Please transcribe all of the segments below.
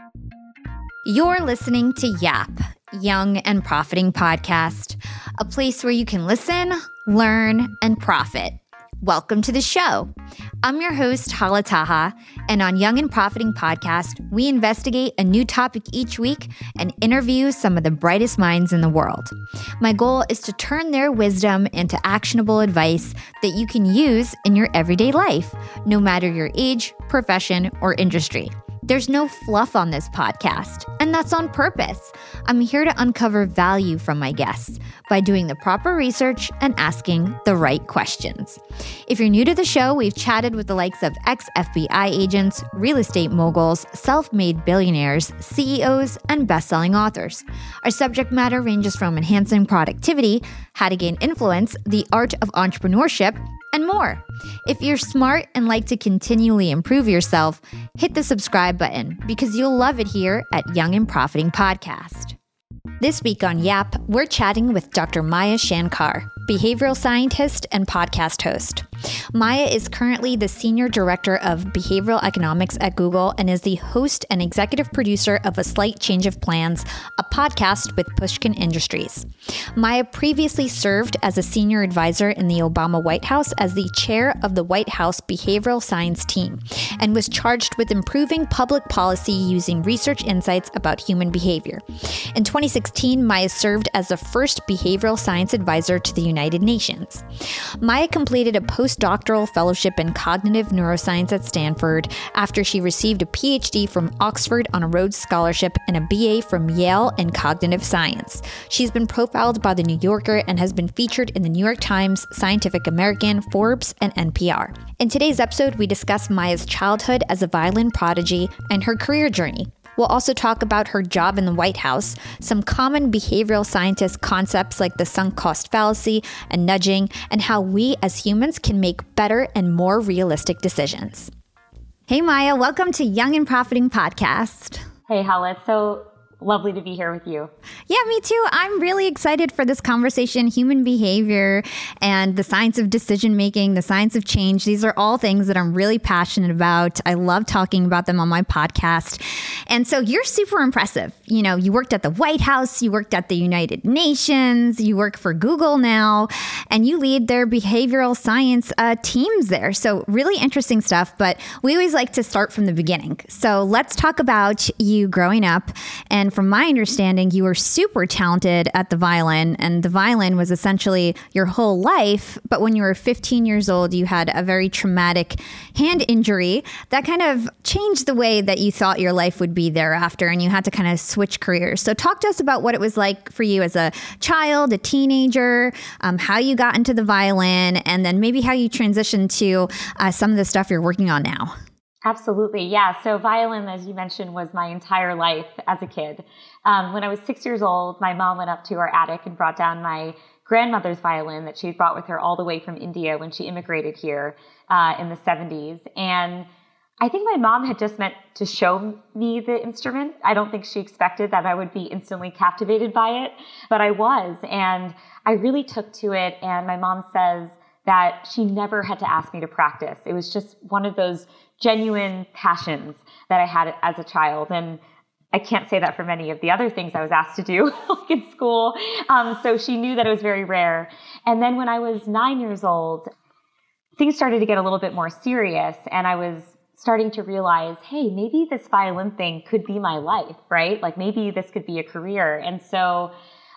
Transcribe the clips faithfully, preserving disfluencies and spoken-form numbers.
You're listening to Yap, Young and Profiting Podcast, a place where you can listen, learn, and profit. Welcome to the show. I'm your host, Hala Taha, and on Young and Profiting Podcast, we investigate a new topic each week and interview some of the brightest minds in the world. My goal is to turn their wisdom into actionable advice that you can use in your everyday life, no matter your age, profession, or industry. There's no fluff on this podcast, and that's on purpose. I'm here to uncover value from my guests by doing the proper research and asking the right questions. If you're new to the show, we've chatted with the likes of ex-F B I agents, real estate moguls, self-made billionaires, C E Os, and best-selling authors. Our subject matter ranges from enhancing productivity, how to gain influence, the art of entrepreneurship, and more. If you're smart and like to continually improve yourself, hit the subscribe button because you'll love it here at Young and Profiting Podcast. This week on Yap, we're chatting with Doctor Maya Shankar, behavioral scientist and podcast host. Maya is currently the Senior Director of Behavioral Economics at Google and is the host and executive producer of A Slight Change of Plans, a podcast with Pushkin Industries. Maya previously served as a senior advisor in the Obama White House as the chair of the White House Behavioral Science Team and was charged with improving public policy using research insights about human behavior. In twenty sixteen, Maya served as the first behavioral science advisor to the United Nations. Maya completed a postdoctoral fellowship in cognitive neuroscience at Stanford after she received a P H D from Oxford on a Rhodes Scholarship and a B A from Yale in cognitive science. She's been profiled by The New Yorker and has been featured in the New York Times, Scientific American, Forbes, and N P R. In today's episode, we discuss Maya's childhood as a violin prodigy and her career journey. We'll also talk about her job in the White House, some common behavioral scientist concepts like the sunk cost fallacy and nudging, and how we as humans can make better and more realistic decisions. Hey, Maya, welcome to Young and Profiting Podcast. Hey, Hala, it's so lovely to be here with you. Yeah, me too. I'm really excited for this conversation. Human behavior and the science of decision making, the science of change. These are all things that I'm really passionate about. I love talking about them on my podcast. And so you're super impressive. You know, you worked at the White House, you worked at the United Nations, you work for Google now, and you lead their behavioral science uh, teams there. So really interesting stuff, but we always like to start from the beginning. So let's talk about you growing up. And from my understanding, you were super talented at the violin, and the violin was essentially your whole life. But when you were fifteen years old, you had a very traumatic hand injury that kind of changed the way that you thought your life would be thereafter, and you had to kind of switch careers. So talk to us about what it was like for you as a child, a teenager, um, how you got into the violin, and then maybe how you transitioned to uh, some of the stuff you're working on now. Absolutely. Yeah. So violin, as you mentioned, was my entire life as a kid. Um, when I was six years old, my mom went up to our attic and brought down my grandmother's violin that she had brought with her all the way from India when she immigrated here uh, in the seventies. And I think my mom had just meant to show me the instrument. I don't think she expected that I would be instantly captivated by it, but I was. And I really took to it. And my mom says that she never had to ask me to practice. It was just one of those genuine passions that I had as a child. And I can't say that for many of the other things I was asked to do like in school. Um, so she knew that it was very rare. And then when I was nine years old, things started to get a little bit more serious. And I was starting to realize, hey, maybe this violin thing could be my life, right? Like maybe this could be a career. And so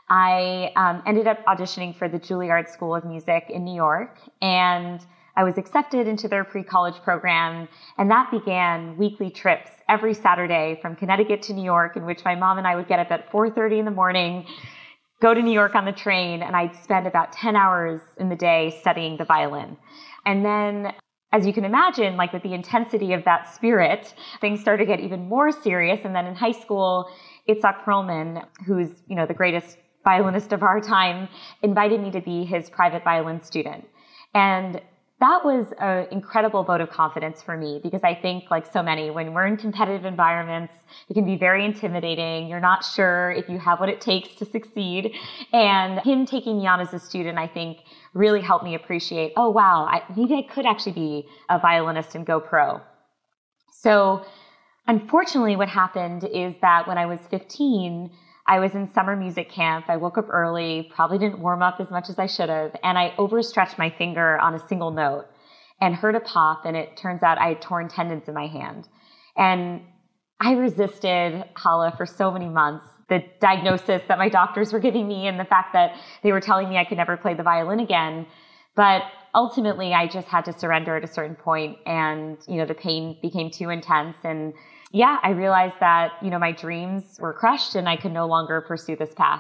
I um, ended up auditioning for the Juilliard School of Music in New York. And I was accepted into their pre-college program, and that began weekly trips every Saturday from Connecticut to New York, in which my mom and I would get up at four thirty in the morning, go to New York on the train, and I'd spend about ten hours in the day studying the violin. And then, as you can imagine, like with the intensity of that spirit, things started to get even more serious. And then in high school, Itzhak Perlman, who's, you know, the greatest violinist of our time, invited me to be his private violin student. And that was an incredible vote of confidence for me, because I think, like so many, when we're in competitive environments, it can be very intimidating. You're not sure if you have what it takes to succeed. And him taking me on as a student, I think, really helped me appreciate, oh, wow, I, maybe I could actually be a violinist and go pro. So unfortunately, what happened is that when I was fifteen, I was in summer music camp. I woke up early, probably didn't warm up as much as I should have, and I overstretched my finger on a single note and heard a pop, and it turns out I had torn tendons in my hand. And I resisted, Hala, for so many months, the diagnosis that my doctors were giving me and the fact that they were telling me I could never play the violin again. But ultimately, I just had to surrender at a certain point, and, you know, the pain became too intense. And yeah, I realized that, you know, my dreams were crushed and I could no longer pursue this path.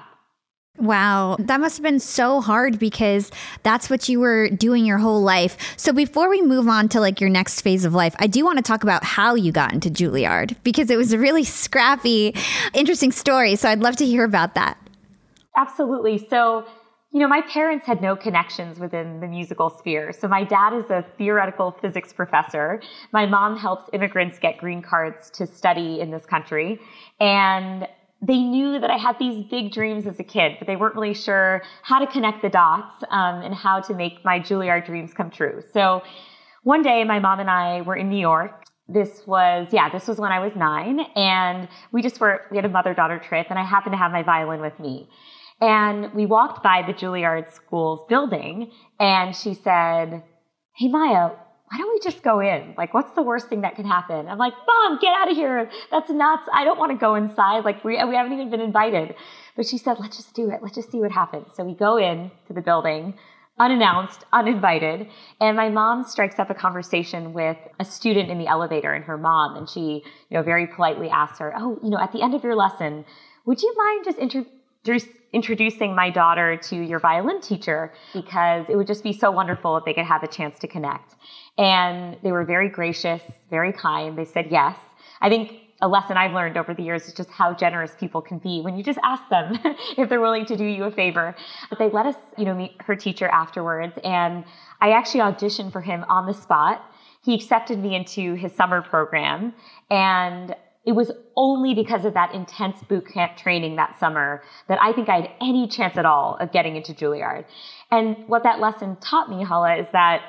Wow, that must have been so hard because that's what you were doing your whole life. So before we move on to like your next phase of life, I do want to talk about how you got into Juilliard because it was a really scrappy, interesting story. So I'd love to hear about that. Absolutely. So, you know, my parents had no connections within the musical sphere. So my dad is a theoretical physics professor. My mom helps immigrants get green cards to study in this country. And they knew that I had these big dreams as a kid, but they weren't really sure how to connect the dots um, and how to make my Juilliard dreams come true. So one day, my mom and I were in New York. This was, yeah, this was when I was nine. And we just were, we had a mother-daughter trip, and I happened to have my violin with me. And we walked by the Juilliard School's building, and she said, "Hey, Maya, why don't we just go in? Like, what's the worst thing that could happen?" I'm like, "Mom, get out of here. That's nuts. I don't want to go inside. Like, we, we haven't even been invited." But she said, "Let's just do it. Let's just see what happens." So we go in to the building, unannounced, uninvited. And my mom strikes up a conversation with a student in the elevator and her mom. And she, you know, very politely asks her, "Oh, you know, at the end of your lesson, would you mind just introducing introducing my daughter to your violin teacher, because it would just be so wonderful if they could have a chance to connect." And they were very gracious, very kind. They said yes. I think a lesson I've learned over the years is just how generous people can be when you just ask them if they're willing to do you a favor. But they let us, you know, meet her teacher afterwards. And I actually auditioned for him on the spot. He accepted me into his summer program. And it was only because of that intense boot camp training that summer that I think I had any chance at all of getting into Juilliard. And what that lesson taught me, Hala, is that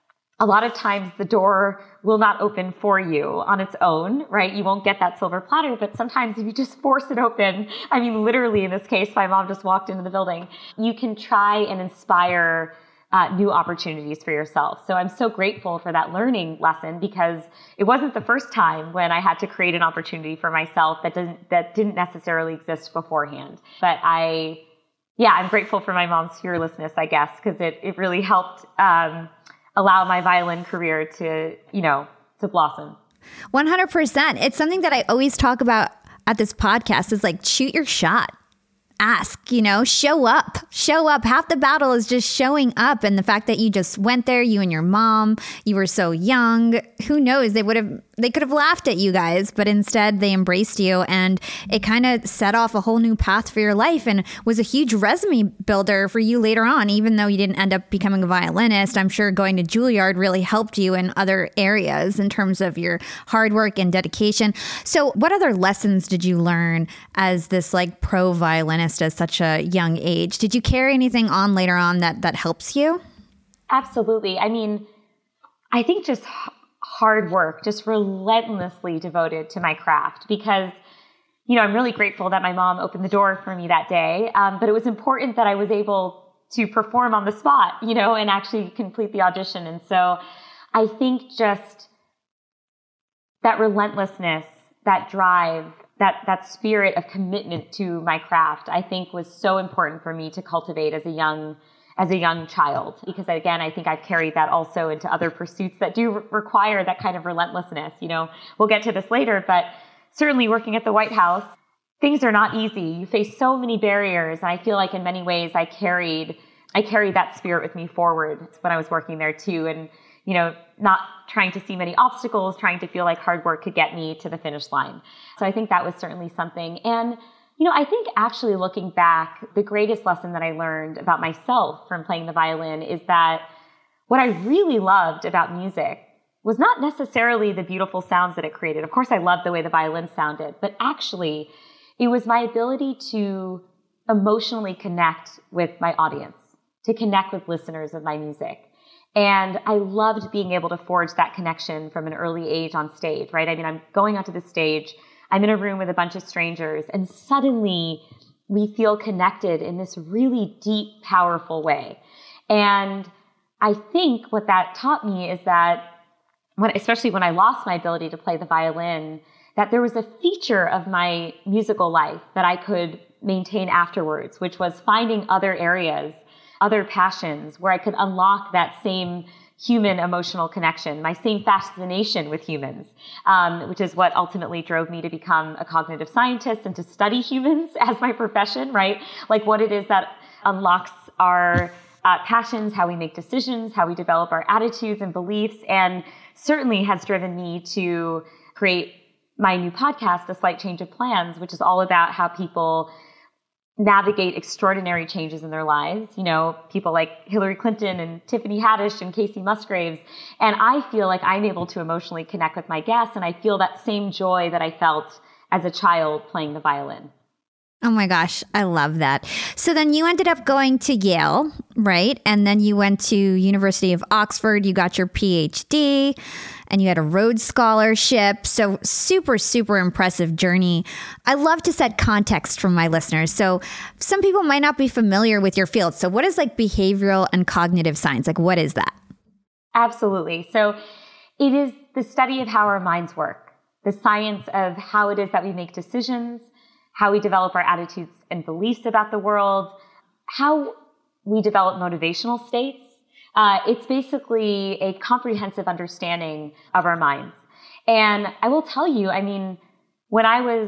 a lot of times the door will not open for you on its own, right? You won't get that silver platter, but sometimes if you just force it open, I mean, literally in this case, my mom just walked into the building, you can try and inspire Uh, new opportunities for yourself. So I'm so grateful for that learning lesson, because it wasn't the first time when I had to create an opportunity for myself that didn't that didn't necessarily exist beforehand. But I, yeah, I'm grateful for my mom's fearlessness, I guess, because it it really helped um, allow my violin career to, you know, to blossom. one hundred percent. It's something that I always talk about at this podcast is like, shoot your shot. Ask, you know, show up, show up. Half the battle is just showing up. And the fact that you just went there, you and your mom, you were so young, who knows, they would have, they could have laughed at you guys, but instead they embraced you, and it kind of set off a whole new path for your life and was a huge resume builder for you later on. Even though you didn't end up becoming a violinist, I'm sure going to Juilliard really helped you in other areas in terms of your hard work and dedication. So what other lessons did you learn as this like pro violinist at such a young age? Did you carry anything on later on that that helps you? Absolutely. I mean, I think just hard work, just relentlessly devoted to my craft, because, you know, I'm really grateful that my mom opened the door for me that day. Um, but it was important that I was able to perform on the spot, you know, and actually complete the audition. And so I think just that relentlessness, that drive, that that spirit of commitment to my craft, I think was so important for me to cultivate as a young as a young child. Because again, I think I've carried that also into other pursuits that do re- require that kind of relentlessness. You know, we'll get to this later, but certainly working at the White House, things are not easy. You face so many barriers. And I feel like in many ways I carried I carried that spirit with me forward when I was working there too. And, you know, not trying to see many obstacles, trying to feel like hard work could get me to the finish line. So I think that was certainly something. And, you know, I think actually looking back, the greatest lesson that I learned about myself from playing the violin is that what I really loved about music was not necessarily the beautiful sounds that it created. Of course, I loved the way the violin sounded, but actually it was my ability to emotionally connect with my audience, to connect with listeners of my music. And I loved being able to forge that connection from an early age on stage, right? I mean, I'm going onto the stage, I'm in a room with a bunch of strangers, and suddenly we feel connected in this really deep, powerful way. And I think what that taught me is that, when, especially when I lost my ability to play the violin, that there was a feature of my musical life that I could maintain afterwards, which was finding other areas, other passions where I could unlock that same human emotional connection, my same fascination with humans, um, which is what ultimately drove me to become a cognitive scientist and to study humans as my profession, right? Like what it is that unlocks our uh, passions, how we make decisions, how we develop our attitudes and beliefs, and certainly has driven me to create my new podcast, A Slight Change of Plans, which is all about how people navigate extraordinary changes in their lives. You know, people like Hillary Clinton and Tiffany Haddish and Casey Musgraves. And I feel like I'm able to emotionally connect with my guests, and I feel that same joy that I felt as a child playing the violin. Oh my gosh, I love that. So then you ended up going to Yale, right? And then you went to University of Oxford, you got your P H D, and you had a Rhodes Scholarship. So super, super impressive journey. I love to set context for my listeners. So some people might not be familiar with your field. So what is like behavioral and cognitive science? Like what is that? Absolutely. So it is the study of how our minds work, the science of how it is that we make decisions, how we develop our attitudes and beliefs about the world, how we develop motivational states. Uh, it's basically a comprehensive understanding of our minds. And I will tell you, I mean, when I was,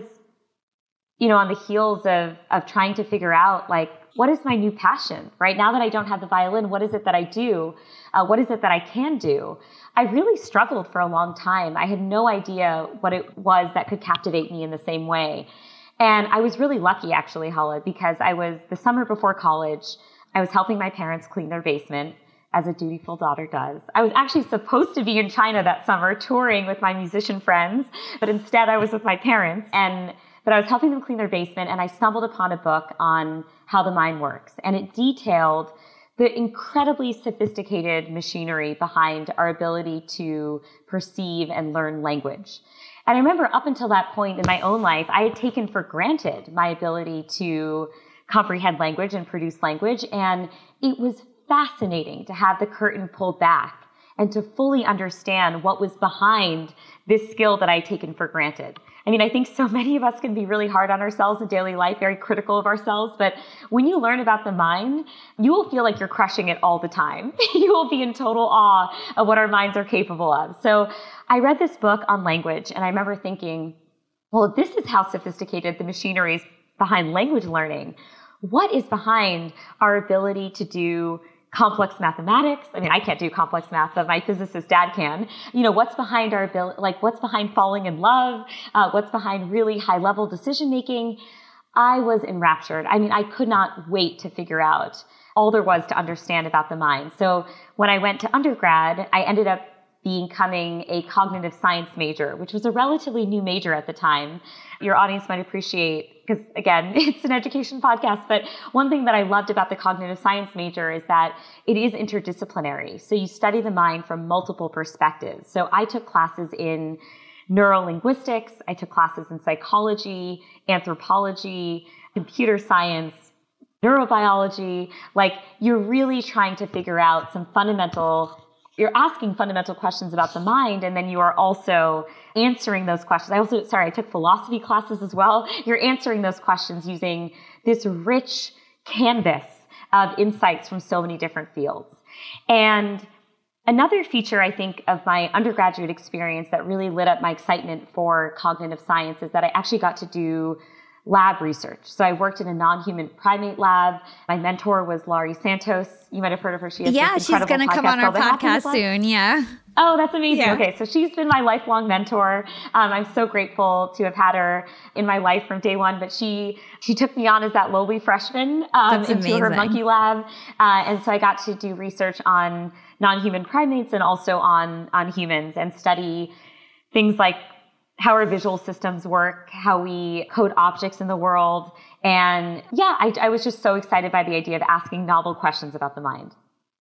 you know, on the heels of, of trying to figure out, like, what is my new passion, right? Now that I don't have the violin, what is it that I do? Uh, what is it that I can do? I really struggled for a long time. I had no idea what it was that could captivate me in the same way. And I was really lucky, actually, Hala, because I was, the summer before college, I was helping my parents clean their basement, as a dutiful daughter does. I was actually supposed to be in China that summer touring with my musician friends, but instead I was with my parents. And but I was helping them clean their basement, and I stumbled upon a book on how the mind works. And it detailed the incredibly sophisticated machinery behind our ability to perceive and learn language. And I remember up until that point in my own life, I had taken for granted my ability to comprehend language and produce language. And it was fascinating to have the curtain pulled back and to fully understand what was behind this skill that I'd taken for granted. I mean, I think so many of us can be really hard on ourselves in daily life, very critical of ourselves. But when you learn about the mind, you will feel like you're crushing it all the time. You will be in total awe of what our minds are capable of. So I read this book on language, and I remember thinking, well, if this is how sophisticated the machinery is behind language learning, what is behind our ability to do complex mathematics? I mean, I can't do complex math, but my physicist dad can. You know, what's behind our ability, like what's behind falling in love? Uh, what's behind really high level decision making? I was enraptured. I mean, I could not wait to figure out all there was to understand about the mind. So when I went to undergrad, I ended up becoming a cognitive science major, which was a relatively new major at the time. Your audience might appreciate, because again, it's an education podcast, but one thing that I loved about the cognitive science major is that it is interdisciplinary. So you study the mind from multiple perspectives. So I took classes in neurolinguistics, I took classes in psychology, anthropology, computer science, neurobiology. Like, you're really trying to figure out some fundamental You're asking fundamental questions about the mind, and then you are also answering those questions. I also, sorry, I took philosophy classes as well. You're answering those questions using this rich canvas of insights from so many different fields. And another feature, I think, of my undergraduate experience that really lit up my excitement for cognitive science is that I actually got to do lab research. So I worked in a non-human primate lab. My mentor was Laurie Santos. You might have heard of her. She has yeah, she's going to come on our podcast soon. Yeah. Oh, that's amazing. Yeah. Okay, so she's been my lifelong mentor. Um, I'm so grateful to have had her in my life from day one. But she she took me on as that lowly freshman um, into amazing. her monkey lab, uh, and so I got to do research on non-human primates and also on on humans and study things like how our visual systems work, how we code objects in the world. And yeah, I, I was just so excited by the idea of asking novel questions about the mind.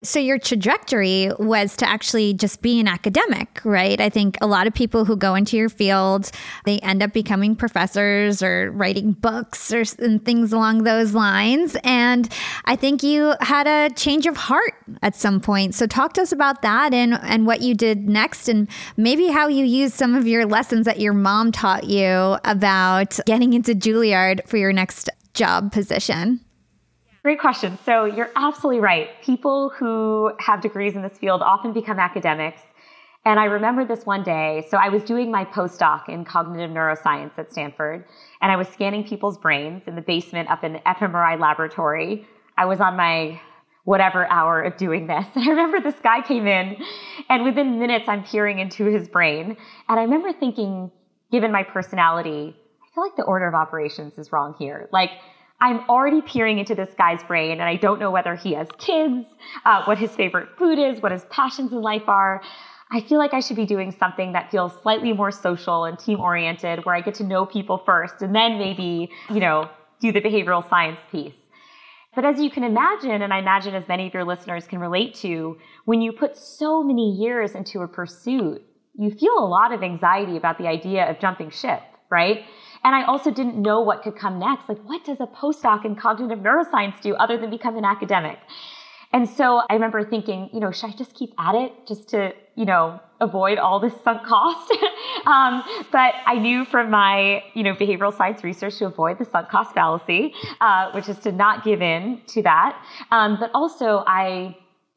So your trajectory was to actually just be an academic, right? I think a lot of people who go into your field, they end up becoming professors or writing books or and things along those lines. And I think you had a change of heart at some point. So talk to us about that and, and what you did next, and maybe how you used some of your lessons that your mom taught you about getting into Juilliard for your next job position. Great question. So you're absolutely right. People who have degrees in this field often become academics. And I remember this one day. So I was doing my postdoc in cognitive neuroscience at Stanford, and I was scanning people's brains in the basement up in the fMRI laboratory. I was on my whatever hour of doing this. And I remember this guy came in, and within minutes I'm peering into his brain. And I remember thinking, given my personality, I feel like the order of operations is wrong here. Like, I'm already peering into this guy's brain, and I don't know whether he has kids, uh, what his favorite food is, what his passions in life are. I feel like I should be doing something that feels slightly more social and team-oriented, where I get to know people first, and then maybe, you know, do the behavioral science piece. But as you can imagine, and I imagine as many of your listeners can relate to, when you put so many years into a pursuit, you feel a lot of anxiety about the idea of jumping ship, right? And I also didn't know what could come next. Like, what does a postdoc in cognitive neuroscience do other than become an academic? And so I remember thinking, you know, should I just keep at it just to, you know, avoid all this sunk cost? um, but I knew from my, you know, behavioral science research to avoid the sunk cost fallacy, uh, which is to not give in to that. Um, but also I,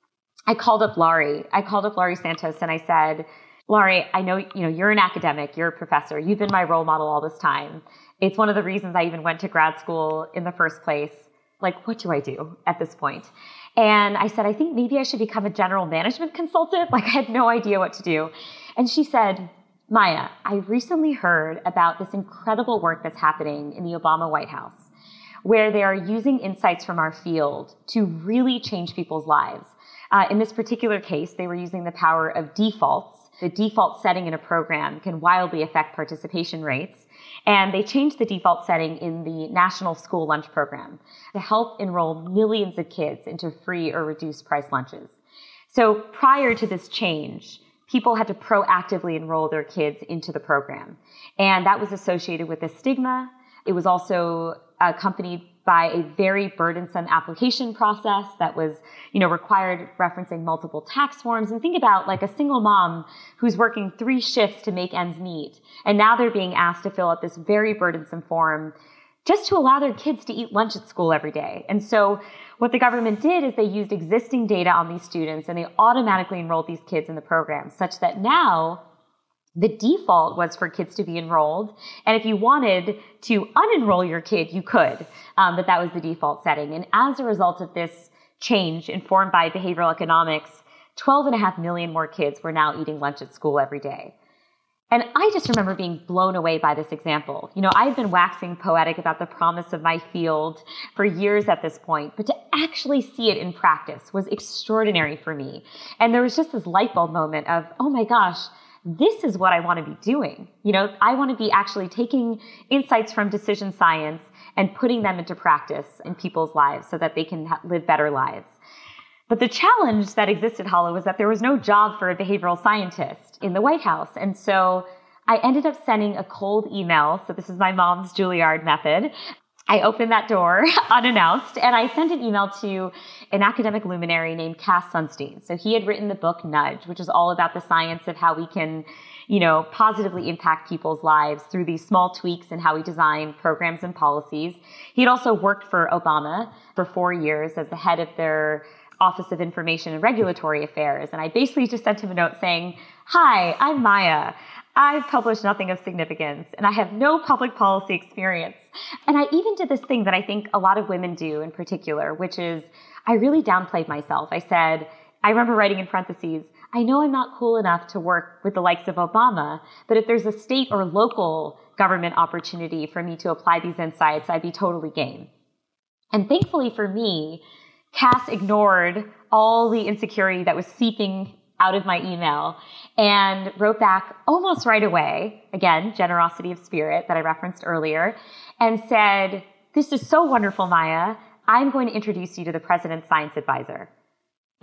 I called up Laurie. I called up Laurie Santos and I said, Laurie, I know, you know, you're an academic, you're a professor, you've been my role model all this time. It's one of the reasons I even went to grad school in the first place. Like, what do I do at this point? And I said, I think maybe I should become a general management consultant. Like, I had no idea what to do. And she said, Maya, I recently heard about this incredible work that's happening in the Obama White House, where they are using insights from our field to really change people's lives. Uh, in this particular case, they were using the power of defaults. The default setting in a program can wildly affect participation rates. And they changed the default setting in the National School Lunch Program to help enroll millions of kids into free or reduced price lunches. So prior to this change, people had to proactively enroll their kids into the program. And that was associated with a stigma. It was also accompanied by a very burdensome application process that was, you know, required referencing multiple tax forms. And think about like a single mom who's working three shifts to make ends meet. And now they're being asked to fill out this very burdensome form just to allow their kids to eat lunch at school every day. And so what the government did is they used existing data on these students and they automatically enrolled these kids in the program such that now the default was for kids to be enrolled. And if you wanted to unenroll your kid, you could. Um, but that was the default setting. And as a result of this change informed by behavioral economics, twelve and a half million more kids were now eating lunch at school every day. And I just remember being blown away by this example. You know, I've been waxing poetic about the promise of my field for years at this point, but to actually see it in practice was extraordinary for me. And there was just this light bulb moment of, oh my gosh, this is what I want to be doing. You know, I want to be actually taking insights from decision science and putting them into practice in people's lives so that they can ha- live better lives. But the challenge that existed, Hala, was that there was no job for a behavioral scientist in the White House. And so I ended up sending a cold email. So this is my mom's Juilliard method. I opened that door unannounced and I sent an email to an academic luminary named Cass Sunstein. So he had written the book Nudge, which is all about the science of how we can, you know, positively impact people's lives through these small tweaks in how we design programs and policies. He had also worked for Obama for four years as the head of their Office of Information and Regulatory Affairs. And I basically just sent him a note saying, hi, I'm Maya. I've published nothing of significance and I have no public policy experience. And I even did this thing that I think a lot of women do in particular, which is I really downplayed myself. I said, I remember writing in parentheses, I know I'm not cool enough to work with the likes of Obama, but if there's a state or local government opportunity for me to apply these insights, I'd be totally game. And thankfully for me, Cass ignored all the insecurity that was seeping out of my email and wrote back almost right away, again, generosity of spirit that I referenced earlier, and said, this is so wonderful, Maya. I'm going to introduce you to the president's science advisor.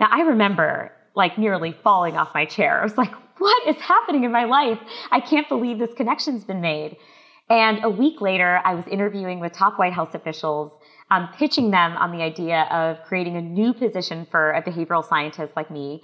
Now, I remember like nearly falling off my chair. I was like, what is happening in my life? I can't believe this connection's been made. And a week later, I was interviewing with top White House officials, um, pitching them on the idea of creating a new position for a behavioral scientist like me.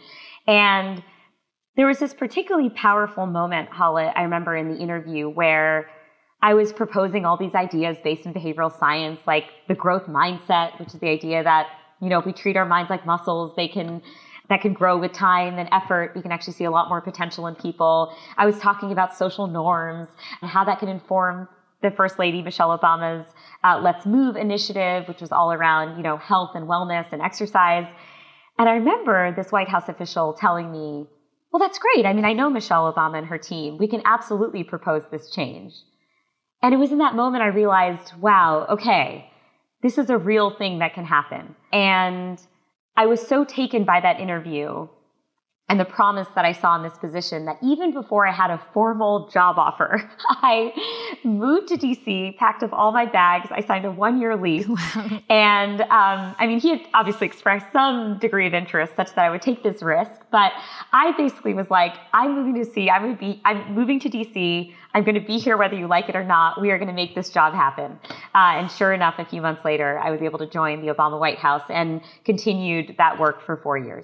And there was this particularly powerful moment, Hala, I remember in the interview where I was proposing all these ideas based in behavioral science, like the growth mindset, which is the idea that, you know, if we treat our minds like muscles, they can that can grow with time and effort. We can actually see a lot more potential in people. I was talking about social norms and how that can inform the First Lady, Michelle Obama's uh, Let's Move initiative, which was all around, you know, health and wellness and exercise. And I remember this White House official telling me, well, that's great. I mean, I know Michelle Obama and her team. We can absolutely propose this change. And it was in that moment I realized, wow, okay, this is a real thing that can happen. And I was so taken by that interview and the promise that I saw in this position that even before I had a formal job offer, I moved to D C, packed up all my bags. I signed a one-year lease. Wow. And um, I mean, he had obviously expressed some degree of interest such that I would take this risk. But I basically was like, I'm moving to D C. I'm going to be, I'm moving to D C. I'm going to be here whether you like it or not. We are going to make this job happen. Uh, and sure enough, a few months later, I was able to join the Obama White House and continued that work for four years.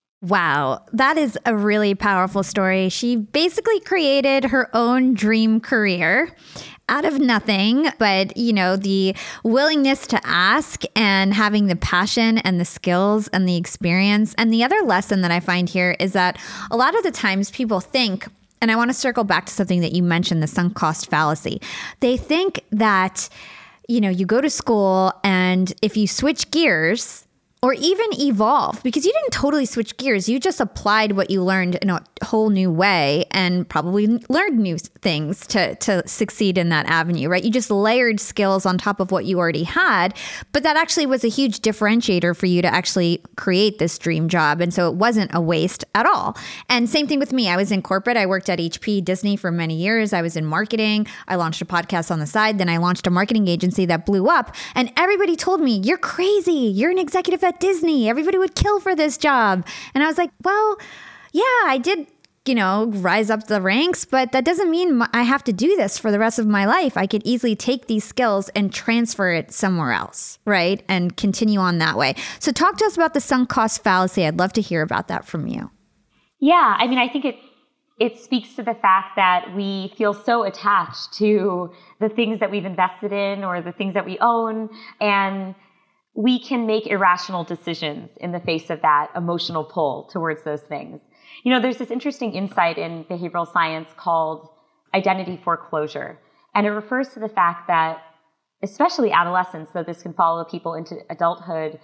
Wow, that is a really powerful story. She basically created her own dream career out of nothing, but, you know, the willingness to ask and having the passion and the skills and the experience. And the other lesson that I find here is that a lot of the times people think, and I want to circle back to something that you mentioned, the sunk cost fallacy. They think that, you know, you go to school and if you switch gears, or even evolve, because you didn't totally switch gears. You just applied what you learned in a whole new way and probably learned new things to, to succeed in that avenue, right? You just layered skills on top of what you already had. But that actually was a huge differentiator for you to actually create this dream job. And so it wasn't a waste at all. And same thing with me. I was in corporate. I worked at H P, Disney for many years. I was in marketing. I launched a podcast on the side. Then I launched a marketing agency that blew up. And everybody told me, you're crazy. You're an executive at Disney. Everybody would kill for this job. And I was like, well, yeah, I did, you know, rise up the ranks, but that doesn't mean I have to do this for the rest of my life. I could easily take these skills and transfer it somewhere else, right? And continue on that way. So talk to us about the sunk cost fallacy. I'd love to hear about that from you. Yeah, I mean, I think it it speaks to the fact that we feel so attached to the things that we've invested in or the things that we own, and we can make irrational decisions in the face of that emotional pull towards those things. You know, there's this interesting insight in behavioral science called identity foreclosure. And it refers to the fact that, especially adolescents, though this can follow people into adulthood,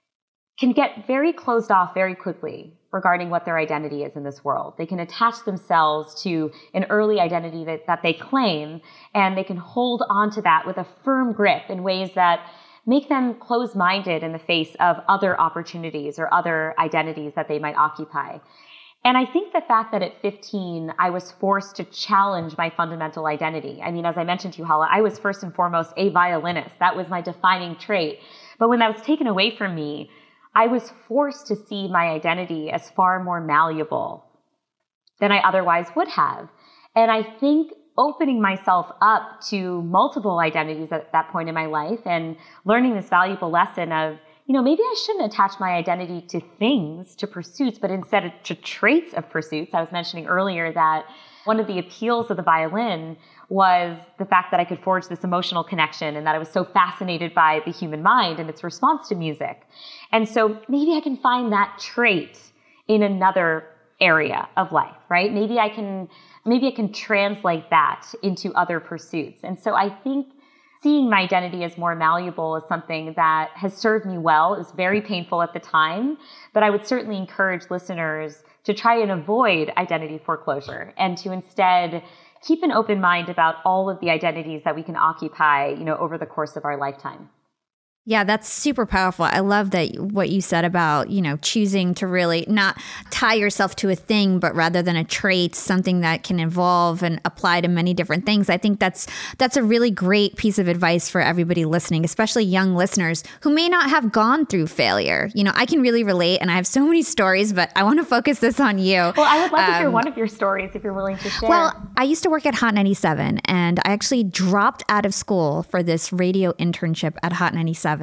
can get very closed off very quickly regarding what their identity is in this world. They can attach themselves to an early identity that, that they claim, and they can hold on to that with a firm grip in ways that make them closed-minded in the face of other opportunities or other identities that they might occupy. And I think the fact that at fifteen, I was forced to challenge my fundamental identity. I mean, as I mentioned to you, Hala, I was first and foremost a violinist. That was my defining trait. But when that was taken away from me, I was forced to see my identity as far more malleable than I otherwise would have. And I think opening myself up to multiple identities at that point in my life and learning this valuable lesson of, you know, maybe I shouldn't attach my identity to things, to pursuits, but instead to traits of pursuits. I was mentioning earlier that one of the appeals of the violin was the fact that I could forge this emotional connection and that I was so fascinated by the human mind and its response to music. And so maybe I can find that trait in another area of life, right? Maybe I can Maybe I can translate that into other pursuits. And so I think seeing my identity as more malleable is something that has served me well. It was very painful at the time, but I would certainly encourage listeners to try and avoid identity foreclosure and to instead keep an open mind about all of the identities that we can occupy, you know, over the course of our lifetime. Yeah, that's super powerful. I love that what you said about, you know, choosing to really not tie yourself to a thing, but rather than a trait, something that can evolve and apply to many different things. I think that's that's a really great piece of advice for everybody listening, especially young listeners who may not have gone through failure. You know, I can really relate and I have so many stories, but I want to focus this on you. Well, I would love um, to hear one of your stories if you're willing to share. Well, I used to work at Hot ninety-seven and I actually dropped out of school for this radio internship at Hot ninety-seven.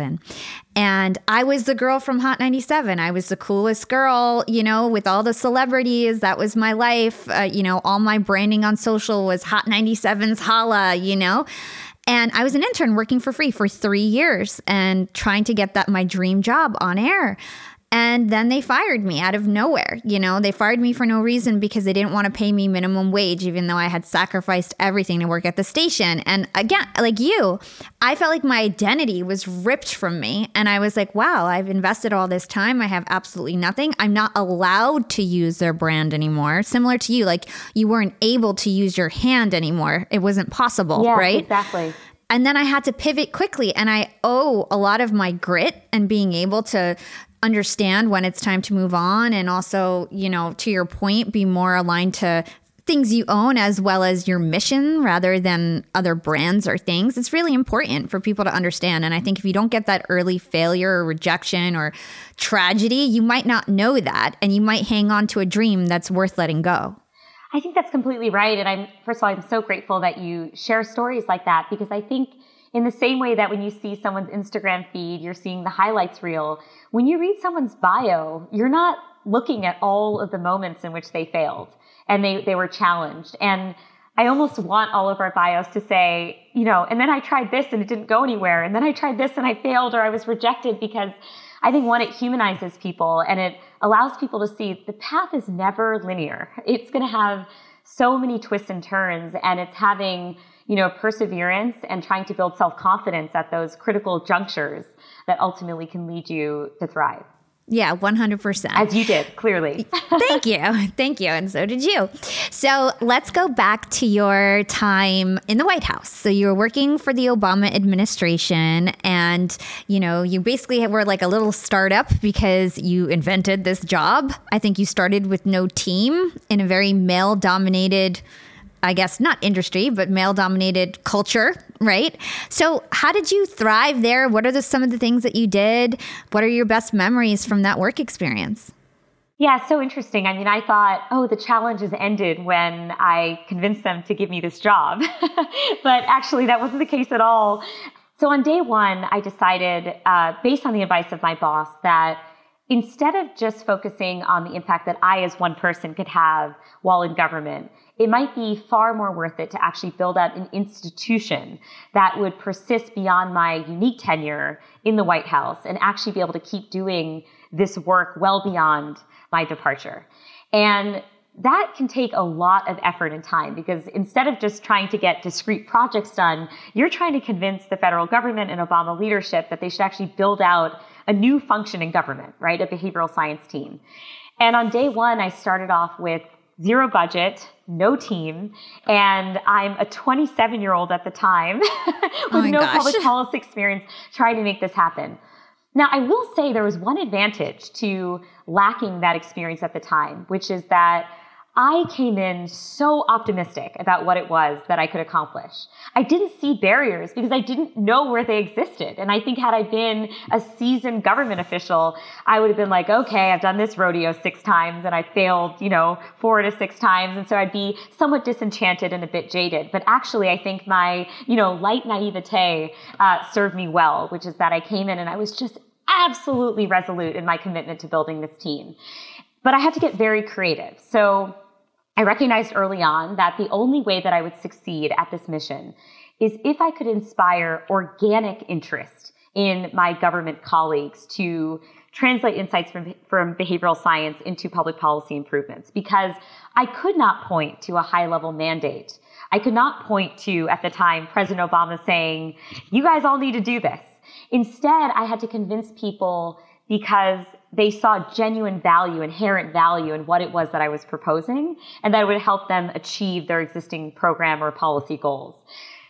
And I was the girl from Hot ninety-seven. I was the coolest girl, you know, with all the celebrities. That was my life. Uh, you know, all my branding on social was Hot ninety-seven's holla, you know. And I was an intern working for free for three years and trying to get that my dream job on air. And then they fired me out of nowhere. You know, they fired me for no reason because they didn't want to pay me minimum wage, even though I had sacrificed everything to work at the station. And again, like you, I felt like my identity was ripped from me. And I was like, wow, I've invested all this time. I have absolutely nothing. I'm not allowed to use their brand anymore. Similar to you, like you weren't able to use your hand anymore. It wasn't possible, yes, right? Exactly. And then I had to pivot quickly. And I owe a lot of my grit and being able to understand when it's time to move on. And also, you know, to your point, be more aligned to things you own as well as your mission rather than other brands or things. It's really important for people to understand. And I think if you don't get that early failure or rejection or tragedy, you might not know that. And you might hang on to a dream that's worth letting go. I think that's completely right. And I'm, first of all, I'm so grateful that you share stories like that, because I think in the same way that when you see someone's Instagram feed, you're seeing the highlights reel. When you read someone's bio, you're not looking at all of the moments in which they failed and they, they were challenged. And I almost want all of our bios to say, you know, and then I tried this and it didn't go anywhere. And then I tried this and I failed or I was rejected, because I think, one, it humanizes people and it allows people to see the path is never linear. It's going to have so many twists and turns, and it's having, you know, perseverance and trying to build self-confidence at those critical junctures that ultimately can lead you to thrive. Yeah, one hundred percent. As you did, clearly. Thank you. Thank you. And so did you. So let's go back to your time in the White House. So you were working for the Obama administration and, you know, you basically were like a little startup because you invented this job. I think you started with no team in a very male-dominated, I guess, not industry, but male-dominated culture, right? So how did you thrive there? What are the, some of the things that you did? What are your best memories from that work experience? Yeah, so interesting. I mean, I thought, oh, the challenge has ended when I convinced them to give me this job. But actually, that wasn't the case at all. So on day one, I decided, uh, based on the advice of my boss, that instead of just focusing on the impact that I as one person could have while in government, it might be far more worth it to actually build out an institution that would persist beyond my unique tenure in the White House and actually be able to keep doing this work well beyond my departure. And that can take a lot of effort and time, because instead of just trying to get discrete projects done, you're trying to convince the federal government and Obama leadership that they should actually build out a new function in government, right? A behavioral science team. And on day one, I started off with zero budget, no team, and I'm a twenty-seven-year-old at the time with oh no gosh. public policy experience trying to make this happen. Now, I will say there was one advantage to lacking that experience at the time, which is that I came in so optimistic about what it was that I could accomplish. I didn't see barriers because I didn't know where they existed. And I think had I been a seasoned government official, I would have been like, okay, I've done this rodeo six times and I failed, you know, four to six times. And so I'd be somewhat disenchanted and a bit jaded. But actually, I think my, you know, light naivete uh, served me well, which is that I came in and I was just absolutely resolute in my commitment to building this team. But I had to get very creative. So I recognized early on that the only way that I would succeed at this mission is if I could inspire organic interest in my government colleagues to translate insights from, from behavioral science into public policy improvements. Because I could not point to a high-level mandate. I could not point to, at the time, President Obama saying, you guys all need to do this. Instead, I had to convince people because they saw genuine value, inherent value in what it was that I was proposing, and that it would help them achieve their existing program or policy goals.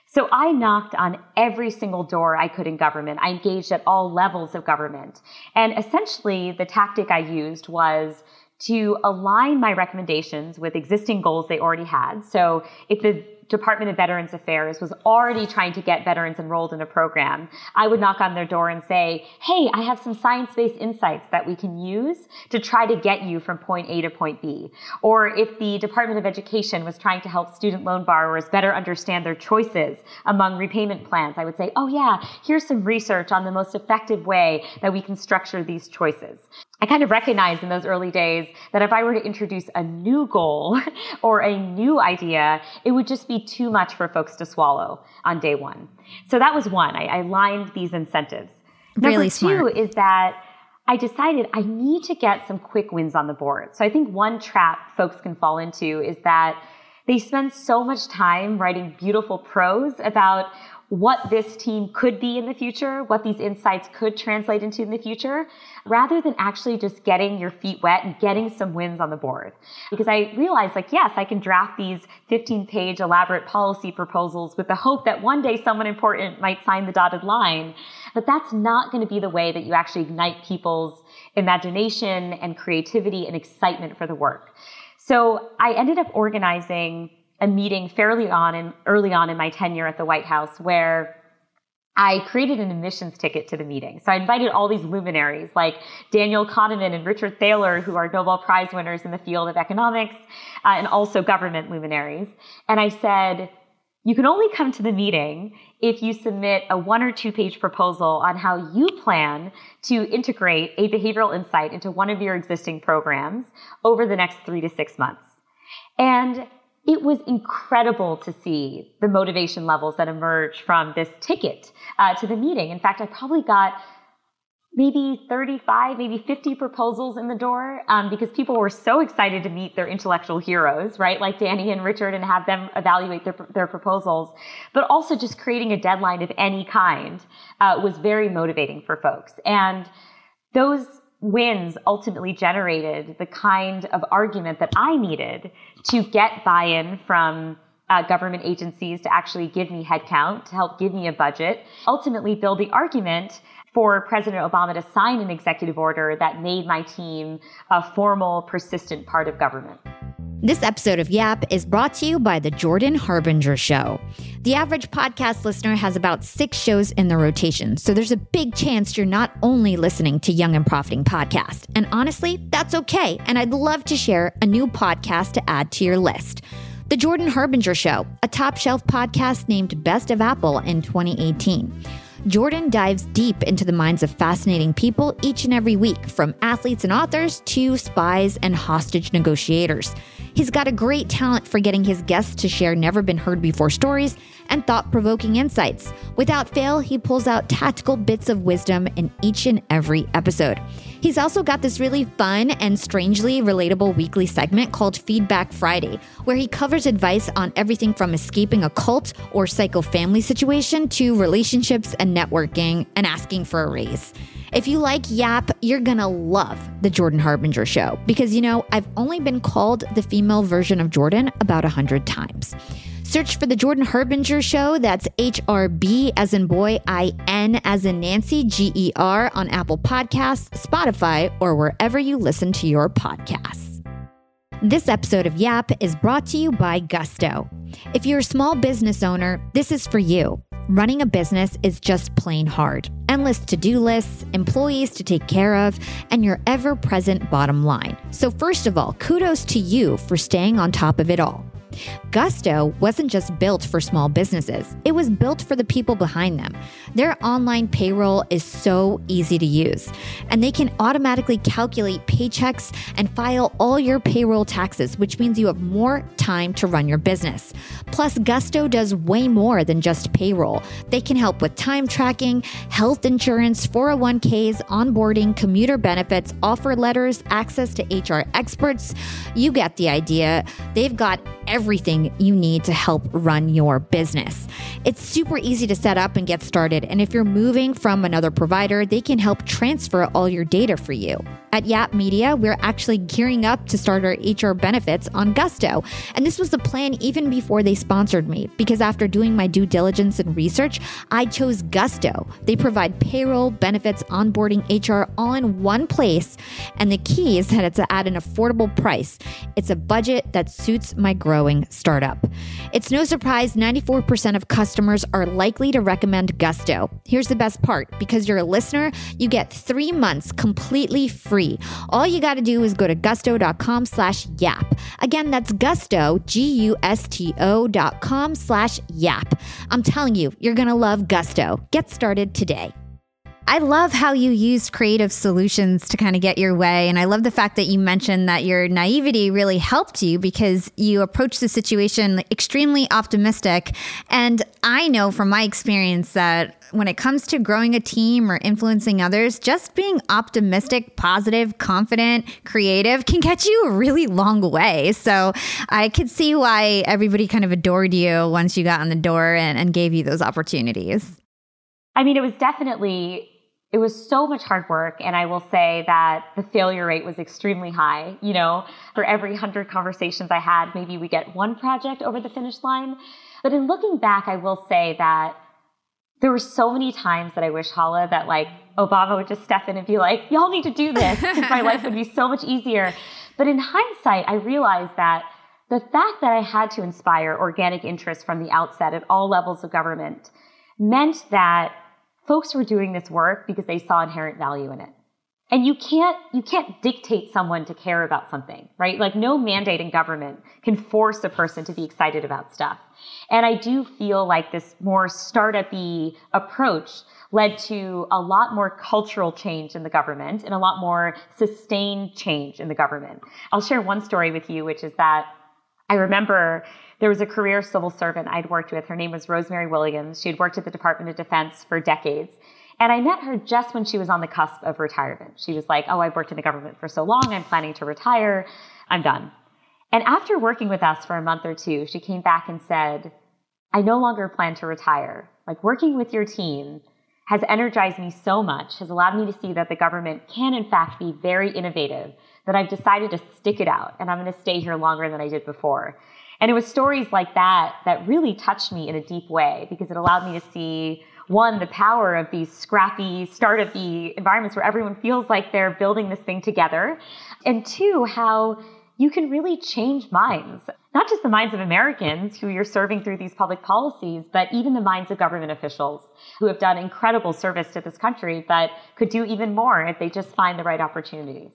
So I knocked on every single door I could in government. I engaged at all levels of government. And essentially, the tactic I used was to align my recommendations with existing goals they already had. So if the Department of Veterans Affairs was already trying to get veterans enrolled in a program, I would knock on their door and say, hey, I have some science-based insights that we can use to try to get you from point A to point B. Or if the Department of Education was trying to help student loan borrowers better understand their choices among repayment plans, I would say, oh yeah, here's some research on the most effective way that we can structure these choices. I kind of recognized in those early days that if I were to introduce a new goal or a new idea, it would just be too much for folks to swallow on day one. So that was one. I, I aligned these incentives. Number Really two smart. is that I decided I need to get some quick wins on the board. So I think one trap folks can fall into is that they spend so much time writing beautiful prose about what this team could be in the future, what these insights could translate into in the future, rather than actually just getting your feet wet and getting some wins on the board. Because I realized, like, yes, I can draft these fifteen-page elaborate policy proposals with the hope that one day someone important might sign the dotted line, but that's not going to be the way that you actually ignite people's imagination and creativity and excitement for the work. So I ended up organizing a meeting fairly on and early on in my tenure at the White House where I created an admissions ticket to the meeting. So I invited all these luminaries like Daniel Kahneman and Richard Thaler, who are Nobel Prize winners in the field of economics, uh, and also government luminaries. And I said, you can only come to the meeting if you submit a one or two page proposal on how you plan to integrate a behavioral insight into one of your existing programs over the next three to six months. And it was incredible to see the motivation levels that emerged from this ticket uh, to the meeting. In fact, I probably got maybe thirty-five, maybe fifty proposals in the door um, because people were so excited to meet their intellectual heroes, right, like Danny and Richard, and have them evaluate their, their proposals. But also just creating a deadline of any kind uh, was very motivating for folks. And those wins ultimately generated the kind of argument that I needed to get buy-in from uh, government agencies to actually give me headcount, to help give me a budget, ultimately build the argument for President Obama to sign an executive order that made my team a formal, persistent part of government. This episode of Yap is brought to you by The Jordan Harbinger Show. The average podcast listener has about six shows in their rotation, so there's a big chance you're not only listening to Young and Profiting Podcast. And honestly, that's okay, and I'd love to share a new podcast to add to your list. The Jordan Harbinger Show, a top shelf podcast named Best of Apple in twenty eighteen. Jordan dives deep into the minds of fascinating people each and every week, from athletes and authors to spies and hostage negotiators. He's got a great talent for getting his guests to share never-been-heard-before stories and thought-provoking insights. Without fail, he pulls out tactical bits of wisdom in each and every episode. He's also got this really fun and strangely relatable weekly segment called Feedback Friday, where he covers advice on everything from escaping a cult or psycho family situation to relationships and networking and asking for a raise. If you like Yap, you're gonna love The Jordan Harbinger Show because, you know, I've only been called the female version of Jordan about a hundred times. Search for The Jordan Harbinger Show, that's H R B as in boy, I N as in Nancy, G E R on Apple Podcasts, Spotify, or wherever you listen to your podcasts. This episode of Yap is brought to you by Gusto. If you're a small business owner, this is for you. Running a business is just plain hard. Endless to-do lists, employees to take care of, and your ever-present bottom line. So first of all, kudos to you for staying on top of it all. Gusto wasn't just built for small businesses. It was built for the people behind them. Their online payroll is so easy to use, and they can automatically calculate paychecks and file all your payroll taxes, which means you have more time to run your business. Plus, Gusto does way more than just payroll. They can help with time tracking, health insurance, four oh one k's, onboarding, commuter benefits, offer letters, access to H R experts. You get the idea. They've got everything you need to help run your business. It's super easy to set up and get started. And if you're moving from another provider, they can help transfer all your data for you. At Yap Media, we're actually gearing up to start our H R benefits on Gusto. And this was the plan even before they sponsored me, because after doing my due diligence and research, I chose Gusto. They provide payroll, benefits, onboarding, H R all in one place. And the key is that it's at an affordable price. It's a budget that suits my growing startup. It's no surprise ninety-four percent of customers are likely to recommend Gusto. Here's the best part. Because you're a listener, you get three months completely free. All you got to do is go to gusto.com slash yap. Again, that's Gusto, G U S T O dot com slash yap. I'm telling you, you're going to love Gusto. Get started today. I love how you used creative solutions to kind of get your way. And I love the fact that you mentioned that your naivety really helped you because you approached the situation extremely optimistic. And I know from my experience that when it comes to growing a team or influencing others, just being optimistic, positive, confident, creative can get you a really long way. So I could see why everybody kind of adored you once you got on the door and, and gave you those opportunities. I mean, it was definitely... It was so much hard work, and I will say that the failure rate was extremely high. You know, for every hundred conversations I had, maybe we get one project over the finish line. But in looking back, I will say that there were so many times that I wish, Hala, that like Obama would just step in and be like, y'all need to do this because my life would be so much easier. But in hindsight, I realized that the fact that I had to inspire organic interest from the outset at all levels of government meant that folks were doing this work because they saw inherent value in it. And you can't, you can't dictate someone to care about something, right? Like no mandate in government can force a person to be excited about stuff. And I do feel like this more startup-y approach led to a lot more cultural change in the government and a lot more sustained change in the government. I'll share one story with you, which is that I remember there was a career civil servant I'd worked with. Her name was Rosemary Williams. She had worked at the Department of Defense for decades. And I met her just when she was on the cusp of retirement. She was like, oh, I've worked in the government for so long. I'm planning to retire. I'm done. And after working with us for a month or two, she came back and said, I no longer plan to retire. Like working with your team has energized me so much, has allowed me to see that the government can in fact be very innovative, that I've decided to stick it out and I'm going to stay here longer than I did before. And it was stories like that that really touched me in a deep way because it allowed me to see, one, the power of these scrappy, startup-y environments where everyone feels like they're building this thing together, and two, how you can really change minds, not just the minds of Americans who you're serving through these public policies, but even the minds of government officials who have done incredible service to this country, but could do even more if they just find the right opportunities.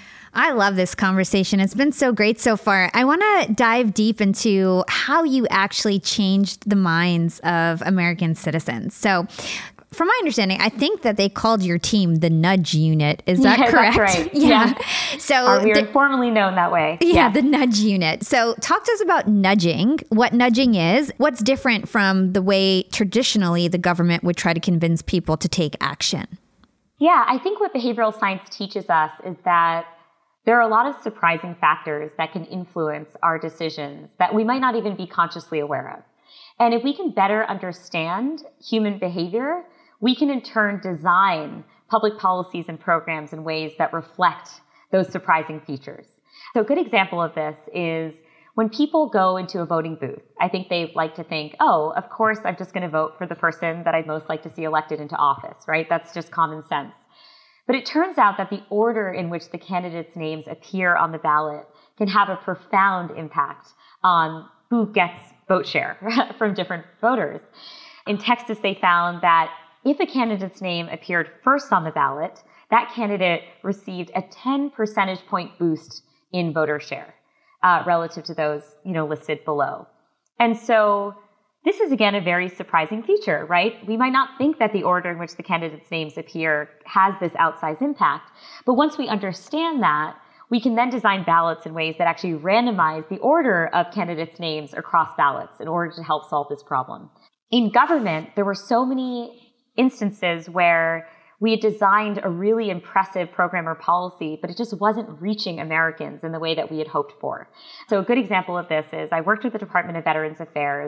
I love this conversation. It's been so great so far. I want to dive deep into how you actually changed the minds of American citizens. So from my understanding, I think that they called your team the Nudge Unit. Is that yeah, correct? That's right. Yeah. yeah. So or we were the, formerly known that way. Yeah, yeah, the Nudge Unit. So talk to us about nudging, what nudging is, what's different from the way traditionally the government would try to convince people to take action. Yeah, I think what behavioral science teaches us is that there are a lot of surprising factors that can influence our decisions that we might not even be consciously aware of. And if we can better understand human behavior, we can in turn design public policies and programs in ways that reflect those surprising features. So a good example of this is when people go into a voting booth, I think they like to think, oh, of course, I'm just going to vote for the person that I'd most like to see elected into office, right? That's just common sense. But it turns out that the order in which the candidates' names appear on the ballot can have a profound impact on who gets vote share from different voters. In Texas, they found that if a candidate's name appeared first on the ballot, that candidate received a ten percentage point boost in voter share uh, relative to those, you know, listed below. And so this is, again, a very surprising feature, right? We might not think that the order in which the candidates' names appear has this outsized impact. But once we understand that, we can then design ballots in ways that actually randomize the order of candidates' names across ballots in order to help solve this problem. In government, there were so many instances where we had designed a really impressive program or policy, but it just wasn't reaching Americans in the way that we had hoped for. So a good example of this is I worked with the Department of Veterans Affairs.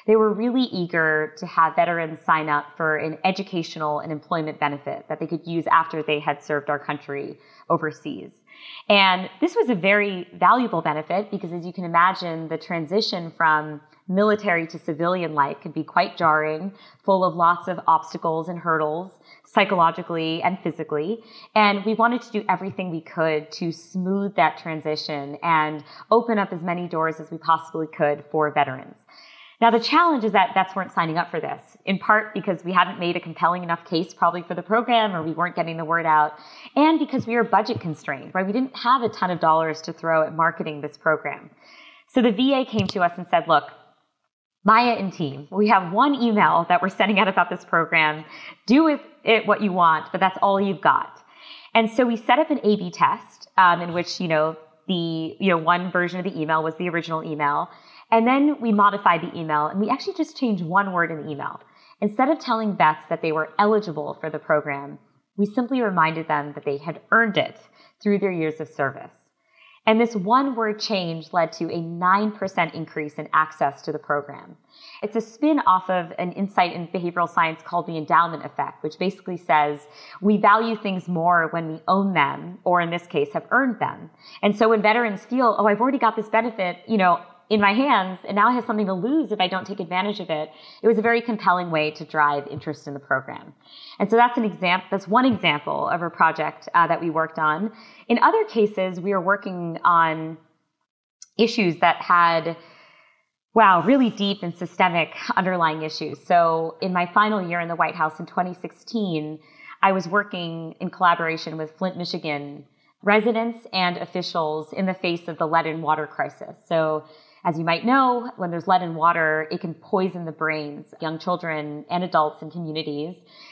they were really eager to have veterans sign up for an educational and employment benefit that they could use after they had served our country overseas. And this was a very valuable benefit because, as you can imagine, the transition from military to civilian life can be quite jarring, full of lots of obstacles and hurdles, psychologically and physically. And we wanted to do everything we could to smooth that transition and open up as many doors as we possibly could for veterans. Now, the challenge is that vets weren't signing up for this, in part because we hadn't made a compelling enough case probably for the program, or we weren't getting the word out, and because we were budget constrained, right? We didn't have a ton of dollars to throw at marketing this program. So the V A came to us and said, look, Maya and team, we have one email that we're sending out about this program. Do with it what you want, but that's all you've got. And so we set up an A B test um, in which, you know, the, you know, one version of the email was the original email. And then we modified the email, and we actually just changed one word in the email. Instead of telling vets that they were eligible for the program, we simply reminded them that they had earned it through their years of service. And this one word change led to a nine percent increase in access to the program. It's a spin off of an insight in behavioral science called the endowment effect, which basically says we value things more when we own them, or in this case, have earned them. And so when veterans feel, oh, I've already got this benefit, you know, in my hands, and now I have something to lose if I don't take advantage of it, it was a very compelling way to drive interest in the program. And so that's an example, that's one example of a project uh, that we worked on. In other cases, we were working on issues that had, wow, really deep and systemic underlying issues. So in my final year in the White House in twenty sixteen, I was working in collaboration with Flint, Michigan residents and officials in the face of the lead and water crisis. So as you might know, when there's lead in water, it can poison the brains of young children and adults in communities.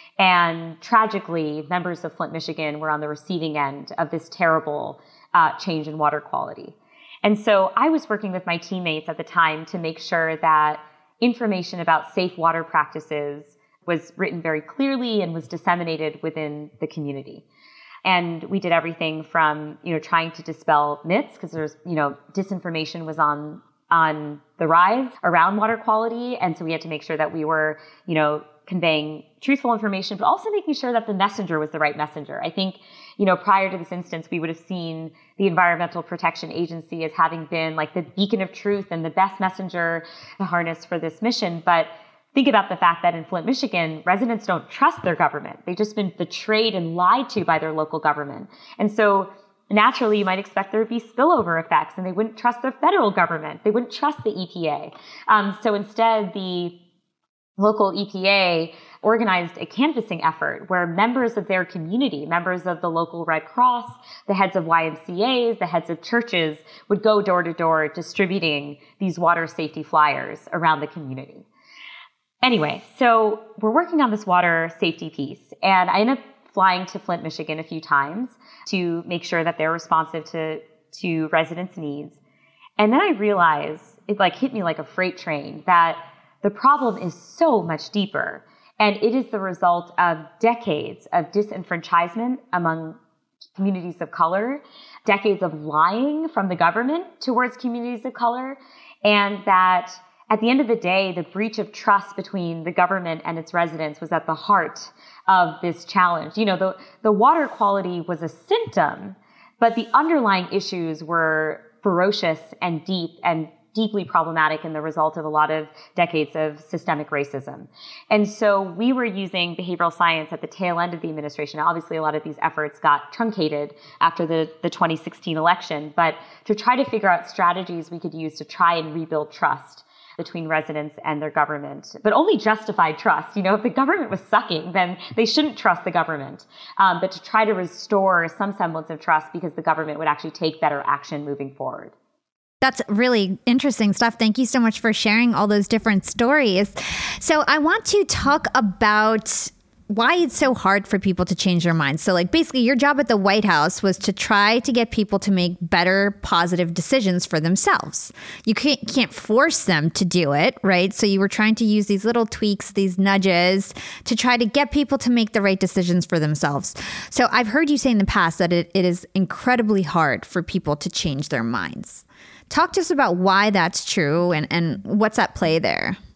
And tragically, members of Flint, Michigan were on the receiving end of this terrible uh, change in water quality. And so I was working with my teammates at the time to make sure that information about safe water practices was written very clearly and was disseminated within the community. And we did everything from, you know, trying to dispel myths, because there's, you know, disinformation was on on the rise around water quality. And so we had to make sure that we were, you know, conveying truthful information, but also making sure that the messenger was the right messenger. I think, you know, prior to this instance, we would have seen the Environmental Protection Agency as having been like the beacon of truth and the best messenger to harness for this mission. But think about the fact that in Flint, Michigan, residents don't trust their government. They've just been betrayed and lied to by their local government. And so naturally, you might expect there would be spillover effects, and they wouldn't trust their federal government. They wouldn't trust the E P A. Um, so instead, the local E P A organized a canvassing effort where members of their community, members of the local Red Cross, the heads of Y M C As, the heads of churches, would go door to door distributing these water safety flyers around the community. Anyway, so we're working on this water safety piece, and I ended up flying to Flint, Michigan a few times to make sure that they're responsive to, to residents' needs. And then I realized, it like hit me like a freight train, that the problem is so much deeper. And it is the result of decades of disenfranchisement among communities of color, decades of lying from the government towards communities of color, and that at the end of the day, the breach of trust between the government and its residents was at the heart of this challenge. You know, the, the water quality was a symptom, but the underlying issues were ferocious and deep and deeply problematic and the result of a lot of decades of systemic racism. And so we were using behavioral science at the tail end of the administration. Obviously, a lot of these efforts got truncated after the, the twenty sixteen election, but to try to figure out strategies we could use to try and rebuild trust between residents and their government, but only justified trust. You know, if the government was sucking, then they shouldn't trust the government. Um, but to try to restore some semblance of trust because the government would actually take better action moving forward. That's really interesting stuff. Thank you so much for sharing all those different stories. So I want to talk about why it's so hard for people to change their minds. So like basically your job at the White House was to try to get people to make better, positive decisions for themselves. You can't, can't force them to do it, right? So you were trying to use these little tweaks, these nudges to try to get people to make the right decisions for themselves. So I've heard you say in the past that it, it is incredibly hard for people to change their minds. Talk to us about why that's true and, and what's at play there.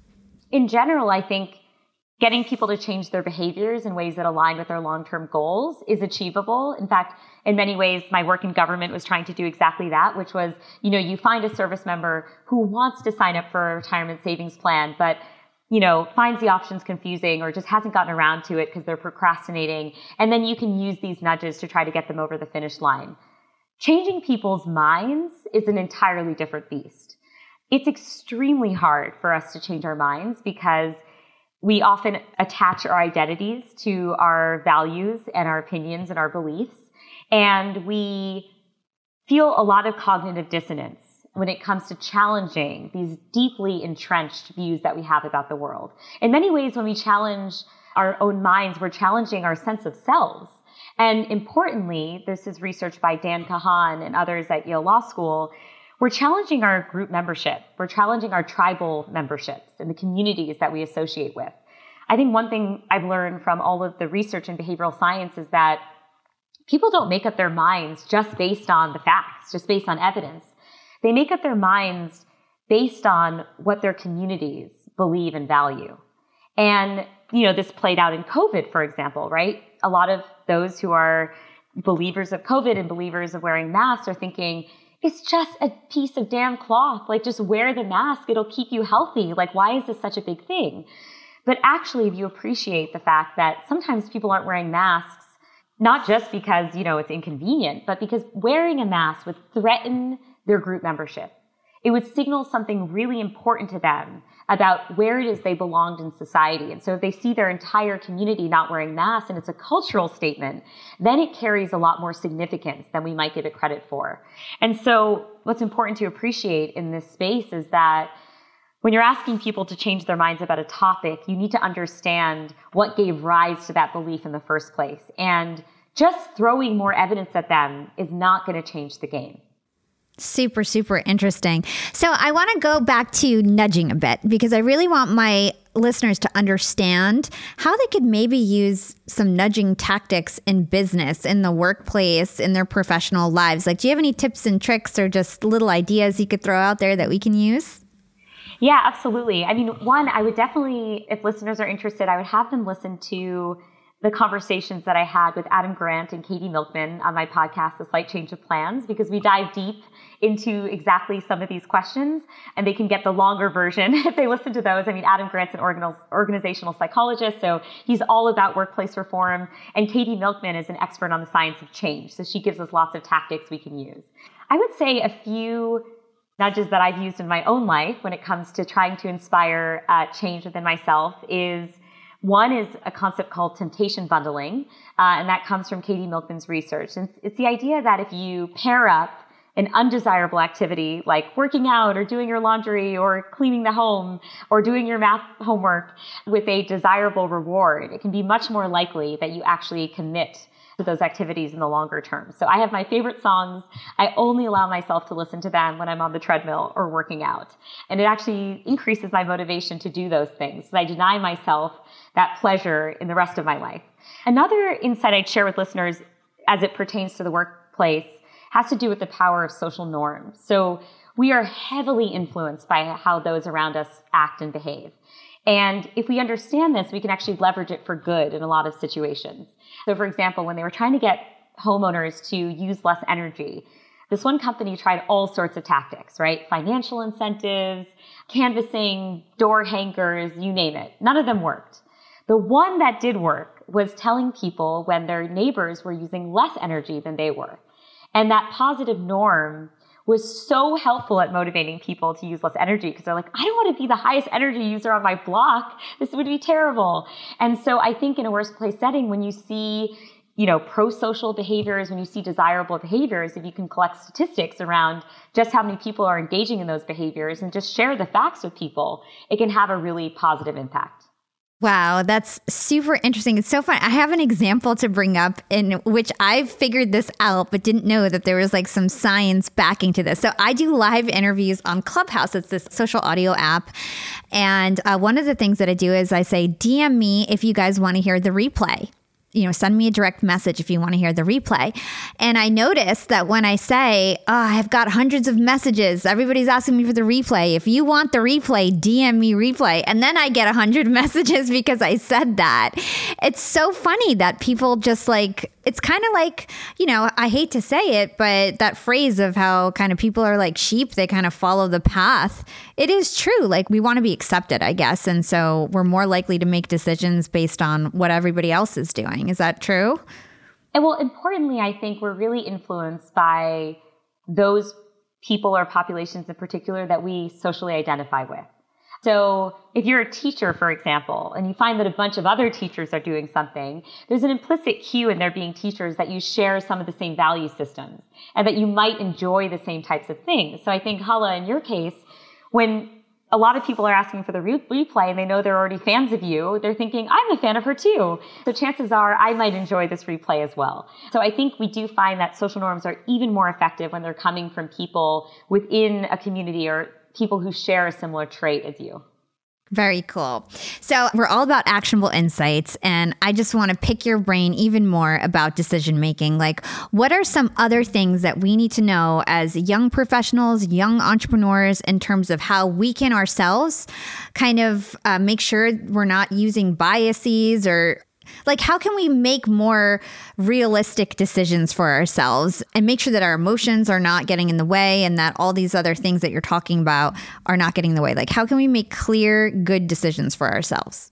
in general, I think getting people to change their behaviors in ways that align with their long-term goals is achievable. In fact, in many ways, my work in government was trying to do exactly that, which was, you know, you find a service member who wants to sign up for a retirement savings plan, but, you know, finds the options confusing or just hasn't gotten around to it because they're procrastinating. And then you can use these nudges to try to get them over the finish line. Changing people's minds is an entirely different beast. It's extremely hard for us to change our minds because we often attach our identities to our values and our opinions and our beliefs. And we feel a lot of cognitive dissonance when it comes to challenging these deeply entrenched views that we have about the world. In many ways, when we challenge our own minds, we're challenging our sense of selves. And importantly, this is research by Dan Kahan and others at Yale Law School, we're challenging our group membership. We're challenging our tribal memberships and the communities that we associate with. I think one thing I've learned from all of the research in behavioral science is that people don't make up their minds just based on the facts, just based on evidence. They make up their minds based on what their communities believe and value. And, you know, this played out in COVID, for example, right? A lot of those who are believers of COVID and believers of wearing masks are thinking, it's just a piece of damn cloth. Like, just wear the mask. It'll keep you healthy. Like, why is this such a big thing? But actually, if you appreciate the fact that sometimes people aren't wearing masks, not just because, you know, it's inconvenient, but because wearing a mask would threaten their group membership. It would signal something really important to them about where it is they belonged in society. And so if they see their entire community not wearing masks and it's a cultural statement, then it carries a lot more significance than we might give it credit for. And so what's important to appreciate in this space is that when you're asking people to change their minds about a topic, you need to understand what gave rise to that belief in the first place. And just throwing more evidence at them is not going to change the game. Super, super interesting. So I want to go back to nudging a bit because I really want my listeners to understand how they could maybe use some nudging tactics in business, in the workplace, in their professional lives. Like, do you have any tips and tricks or just little ideas you could throw out there that we can use? Yeah, absolutely. I mean, one, I would definitely, if listeners are interested, I would have them listen to the conversations that I had with Adam Grant and Katie Milkman on my podcast, The Slight Change of Plans, because we dive deep into exactly some of these questions, and they can get the longer version if they listen to those. I mean, Adam Grant's an organizational psychologist, so he's all about workplace reform, and Katie Milkman is an expert on the science of change, so she gives us lots of tactics we can use. I would say a few nudges that I've used in my own life when it comes to trying to inspire uh, change within myself is one is a concept called temptation bundling, uh, and that comes from Katie Milkman's research. And it's the idea that if you pair up an undesirable activity like working out or doing your laundry or cleaning the home or doing your math homework with a desirable reward, it can be much more likely that you actually commit to those activities in the longer term. So I have my favorite songs. I only allow myself to listen to them when I'm on the treadmill or working out. And it actually increases my motivation to do those things. So I deny myself that pleasure in the rest of my life. Another insight I'd share with listeners as it pertains to the workplace has to do with the power of social norms. So we are heavily influenced by how those around us act and behave. And if we understand this, we can actually leverage it for good in a lot of situations. So for example, when they were trying to get homeowners to use less energy, this one company tried all sorts of tactics, right? Financial incentives, canvassing, door hangers, you name it. None of them worked. The one that did work was telling people when their neighbors were using less energy than they were. And that positive norm was so helpful at motivating people to use less energy because they're like, I don't want to be the highest energy user on my block. This would be terrible. And so I think in a workplace setting, when you see, you know, pro-social behaviors, when you see desirable behaviors, if you can collect statistics around just how many people are engaging in those behaviors and just share the facts with people, it can have a really positive impact. Wow, that's super interesting. It's so fun. I have an example to bring up in which I've figured this out, but didn't know that there was like some science backing to this. So I do live interviews on Clubhouse. It's this social audio app. And uh, one of the things that I do is I say, D M me if you guys want to hear the replay. you know, send me a direct message if you want to hear the replay. And I noticed that when I say, oh, I've got hundreds of messages, everybody's asking me for the replay. If you want the replay, D M me replay. And then I get a hundred messages because I said that. It's so funny that people just like, it's kind of like, you know, I hate to say it, but that phrase of how kind of people are like sheep, they kind of follow the path. It is true. Like we want to be accepted, I guess. And so we're more likely to make decisions based on what everybody else is doing. Is that true? And well, importantly, I think we're really influenced by those people or populations in particular that we socially identify with. So if you're a teacher, for example, and you find that a bunch of other teachers are doing something, there's an implicit cue in there being teachers that you share some of the same value systems and that you might enjoy the same types of things. So I think, Hala, in your case, when a lot of people are asking for the re- replay and they know they're already fans of you, they're thinking, I'm a fan of her too. So chances are I might enjoy this replay as well. So I think we do find that social norms are even more effective when they're coming from people within a community or people who share a similar trait as you. Very cool. So we're all about actionable insights, and I just want to pick your brain even more about decision making. Like, what are some other things that we need to know as young professionals, young entrepreneurs, in terms of how we can ourselves kind of uh, make sure we're not using biases, or like how can we make more realistic decisions for ourselves and make sure that our emotions are not getting in the way and that all these other things that you're talking about are not getting in the way? Like, how can we make clear, good decisions for ourselves?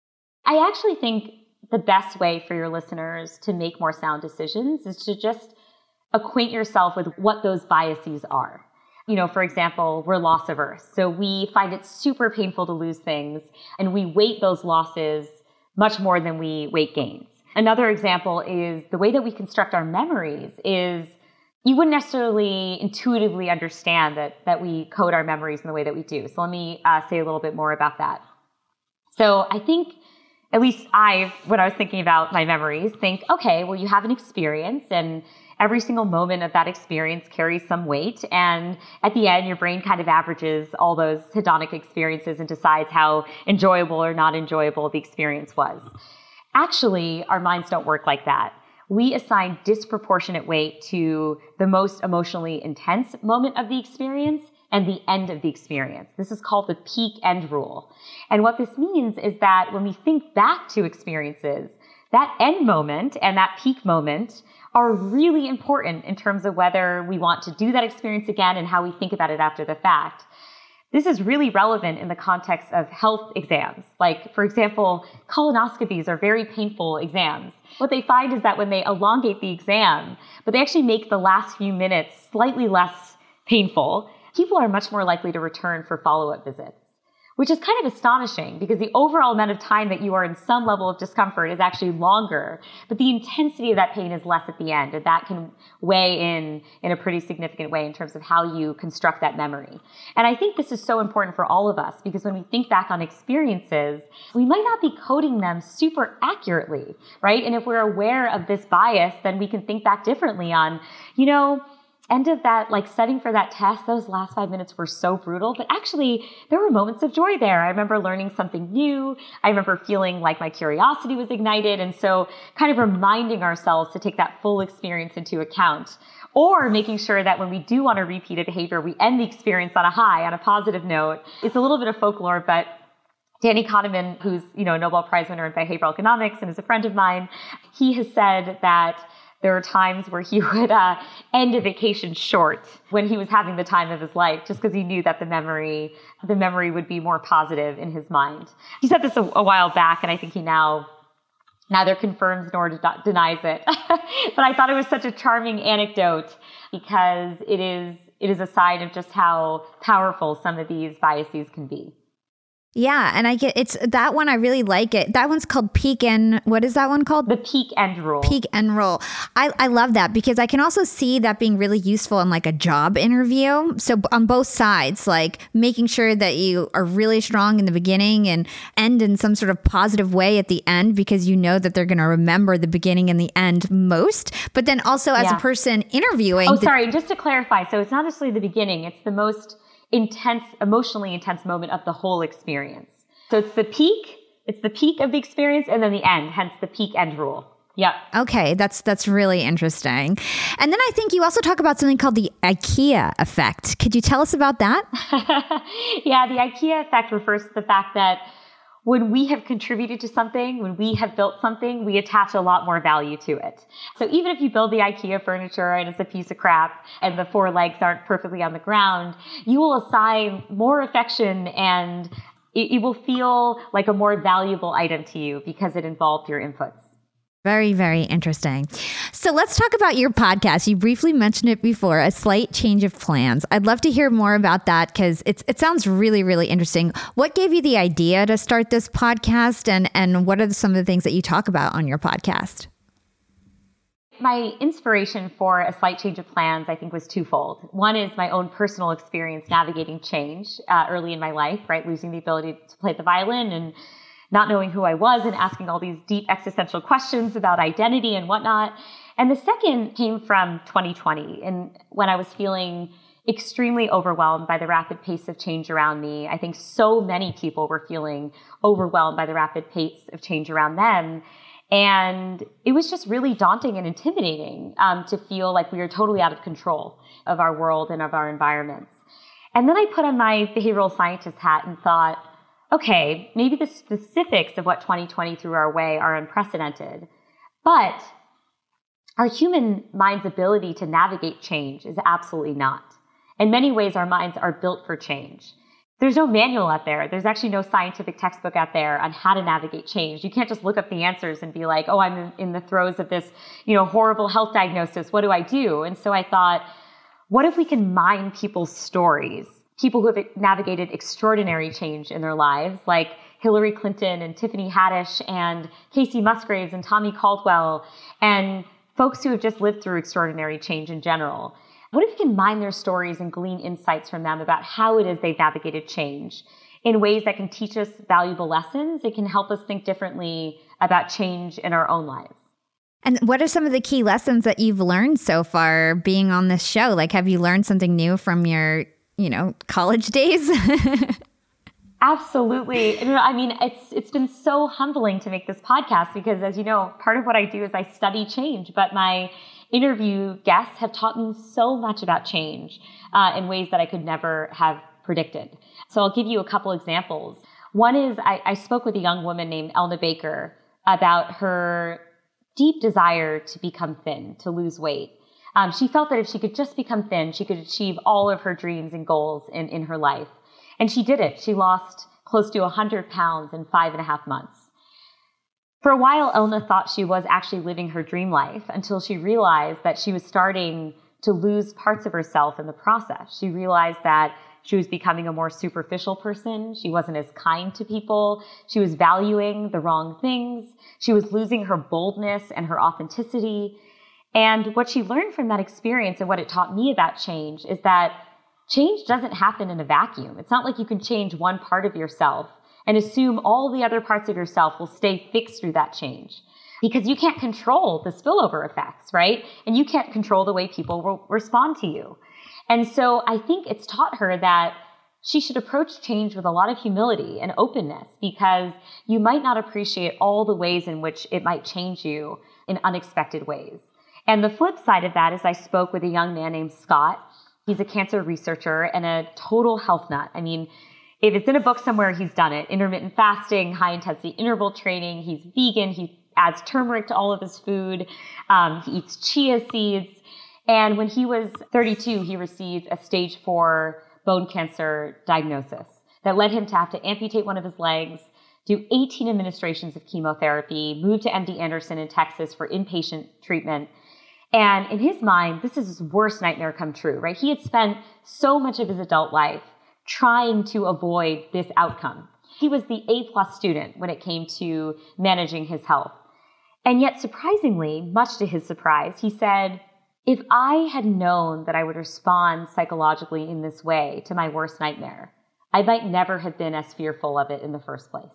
I actually think the best way for your listeners to make more sound decisions is to just acquaint yourself with what those biases are. You know, for example, we're loss averse. So we find it super painful to lose things, and we weight those losses much more than we weight gains. Another example is the way that we construct our memories is you wouldn't necessarily intuitively understand that, that we code our memories in the way that we do. So let me uh, say a little bit more about that. So I think, at least I, when I was thinking about my memories, think, okay, well, you have an experience and every single moment of that experience carries some weight. And at the end, your brain kind of averages all those hedonic experiences and decides how enjoyable or not enjoyable the experience was. Actually, our minds don't work like that. We assign disproportionate weight to the most emotionally intense moment of the experience and the end of the experience. This is called the peak end rule. And what this means is that when we think back to experiences, that end moment and that peak moment are really important in terms of whether we want to do that experience again and how we think about it after the fact. This is really relevant in the context of health exams. Like, for example, colonoscopies are very painful exams. What they find is that when they elongate the exam, but they actually make the last few minutes slightly less painful, people are much more likely to return for follow-up visits, which is kind of astonishing because the overall amount of time that you are in some level of discomfort is actually longer, but the intensity of that pain is less at the end, and that can weigh in in a pretty significant way in terms of how you construct that memory. And I think this is so important for all of us because when we think back on experiences, we might not be coding them super accurately, right? And if we're aware of this bias, then we can think back differently on, you know, end of that, like setting for that test, those last five minutes were so brutal, but actually there were moments of joy there. I remember learning something new. I remember feeling like my curiosity was ignited. And so kind of reminding ourselves to take that full experience into account, or making sure that when we do want to repeat a behavior, we end the experience on a high, on a positive note. It's a little bit of folklore, but Danny Kahneman, who's, you know, a Nobel Prize winner in behavioral economics and is a friend of mine, he has said that there are times where he would uh, end a vacation short when he was having the time of his life, just because he knew that the memory, the memory would be more positive in his mind. He said this a, a while back, and I think he now neither confirms nor de- denies it. But I thought it was such a charming anecdote because it is it is a sign of just how powerful some of these biases can be. Yeah, and I get it's that one. I really like it. That one's called peak end. What is that one called? The peak end rule. Peak end rule. I, I love that because I can also see that being really useful in like a job interview. So on both sides, like making sure that you are really strong in the beginning and end in some sort of positive way at the end because you know that they're going to remember the beginning and the end most. But then also as yeah. a person interviewing. Oh, sorry. Just to clarify. So it's not necessarily the beginning. It's the most intense, emotionally intense moment of the whole experience. So it's the peak, it's the peak of the experience and then the end, hence the peak end rule. Yep. Okay, that's that's really interesting. And then I think you also talk about something called the IKEA effect. Could you tell us about that? Yeah, the IKEA effect refers to the fact that when we have contributed to something, when we have built something, we attach a lot more value to it. So even if you build the IKEA furniture and it's a piece of crap and the four legs aren't perfectly on the ground, you will assign more affection and it, it will feel like a more valuable item to you because it involved your inputs. Very, very interesting. So let's talk about your podcast. You briefly mentioned it before, A Slight Change of Plans. I'd love to hear more about that because it's it sounds really, really interesting. What gave you the idea to start this podcast, and, and what are some of the things that you talk about on your podcast? My inspiration for A Slight Change of Plans, I think, was twofold. One is my own personal experience navigating change uh, early in my life, right? Losing the ability to play the violin and not knowing who I was and asking all these deep existential questions about identity and whatnot. And the second came from twenty twenty, and when I was feeling extremely overwhelmed by the rapid pace of change around me. I think so many people were feeling overwhelmed by the rapid pace of change around them. And it was just really daunting and intimidating um, to feel like we were totally out of control of our world and of our environments. And then I put on my behavioral scientist hat and thought, okay, maybe the specifics of what twenty twenty threw our way are unprecedented, but our human mind's ability to navigate change is absolutely not. In many ways, our minds are built for change. There's no manual out there. There's actually no scientific textbook out there on how to navigate change. You can't just look up the answers and be like, oh, I'm in the throes of this, you know, horrible health diagnosis. What do I do? And so I thought, what if we can mine people's stories? People who have navigated extraordinary change in their lives, like Hillary Clinton and Tiffany Haddish and Casey Musgraves and Tommy Caldwell, and folks who have just lived through extraordinary change in general. What if we can mine their stories and glean insights from them about how it is they've navigated change in ways that can teach us valuable lessons? It can help us think differently about change in our own lives. And what are some of the key lessons that you've learned so far being on this show? Like, have you learned something new from your you know, college days? Absolutely. I mean, it's it's been so humbling to make this podcast because, as you know, part of what I do is I study change, but my interview guests have taught me so much about change uh, in ways that I could never have predicted. So I'll give you a couple examples. One is I, I spoke with a young woman named Elna Baker about her deep desire to become thin, to lose weight. Um, she felt that if she could just become thin, she could achieve all of her dreams and goals in, in her life. And she did it. She lost close to one hundred pounds in five and a half months. For a while, Elna thought she was actually living her dream life until she realized that she was starting to lose parts of herself in the process. She realized that she was becoming a more superficial person. She wasn't as kind to people. She was valuing the wrong things. She was losing her boldness and her authenticity. And what she learned from that experience and what it taught me about change is that change doesn't happen in a vacuum. It's not like you can change one part of yourself and assume all the other parts of yourself will stay fixed through that change. Because you can't control the spillover effects, right? And you can't control the way people will respond to you. And so I think it's taught her that she should approach change with a lot of humility and openness because you might not appreciate all the ways in which it might change you in unexpected ways. And the flip side of that is I spoke with a young man named Scott. He's a cancer researcher and a total health nut. I mean, if it's in a book somewhere, he's done it. Intermittent fasting, high intensity interval training. He's vegan. He adds turmeric to all of his food. Um, he eats chia seeds. And when he was thirty-two, he received a stage four bone cancer diagnosis that led him to have to amputate one of his legs, do eighteen administrations of chemotherapy, move to M D Anderson in Texas for inpatient treatment. And in his mind, this is his worst nightmare come true, right? He had spent so much of his adult life trying to avoid this outcome. He was the A-plus student when it came to managing his health. And yet, surprisingly, much to his surprise, he said, if I had known that I would respond psychologically in this way to my worst nightmare, I might never have been as fearful of it in the first place.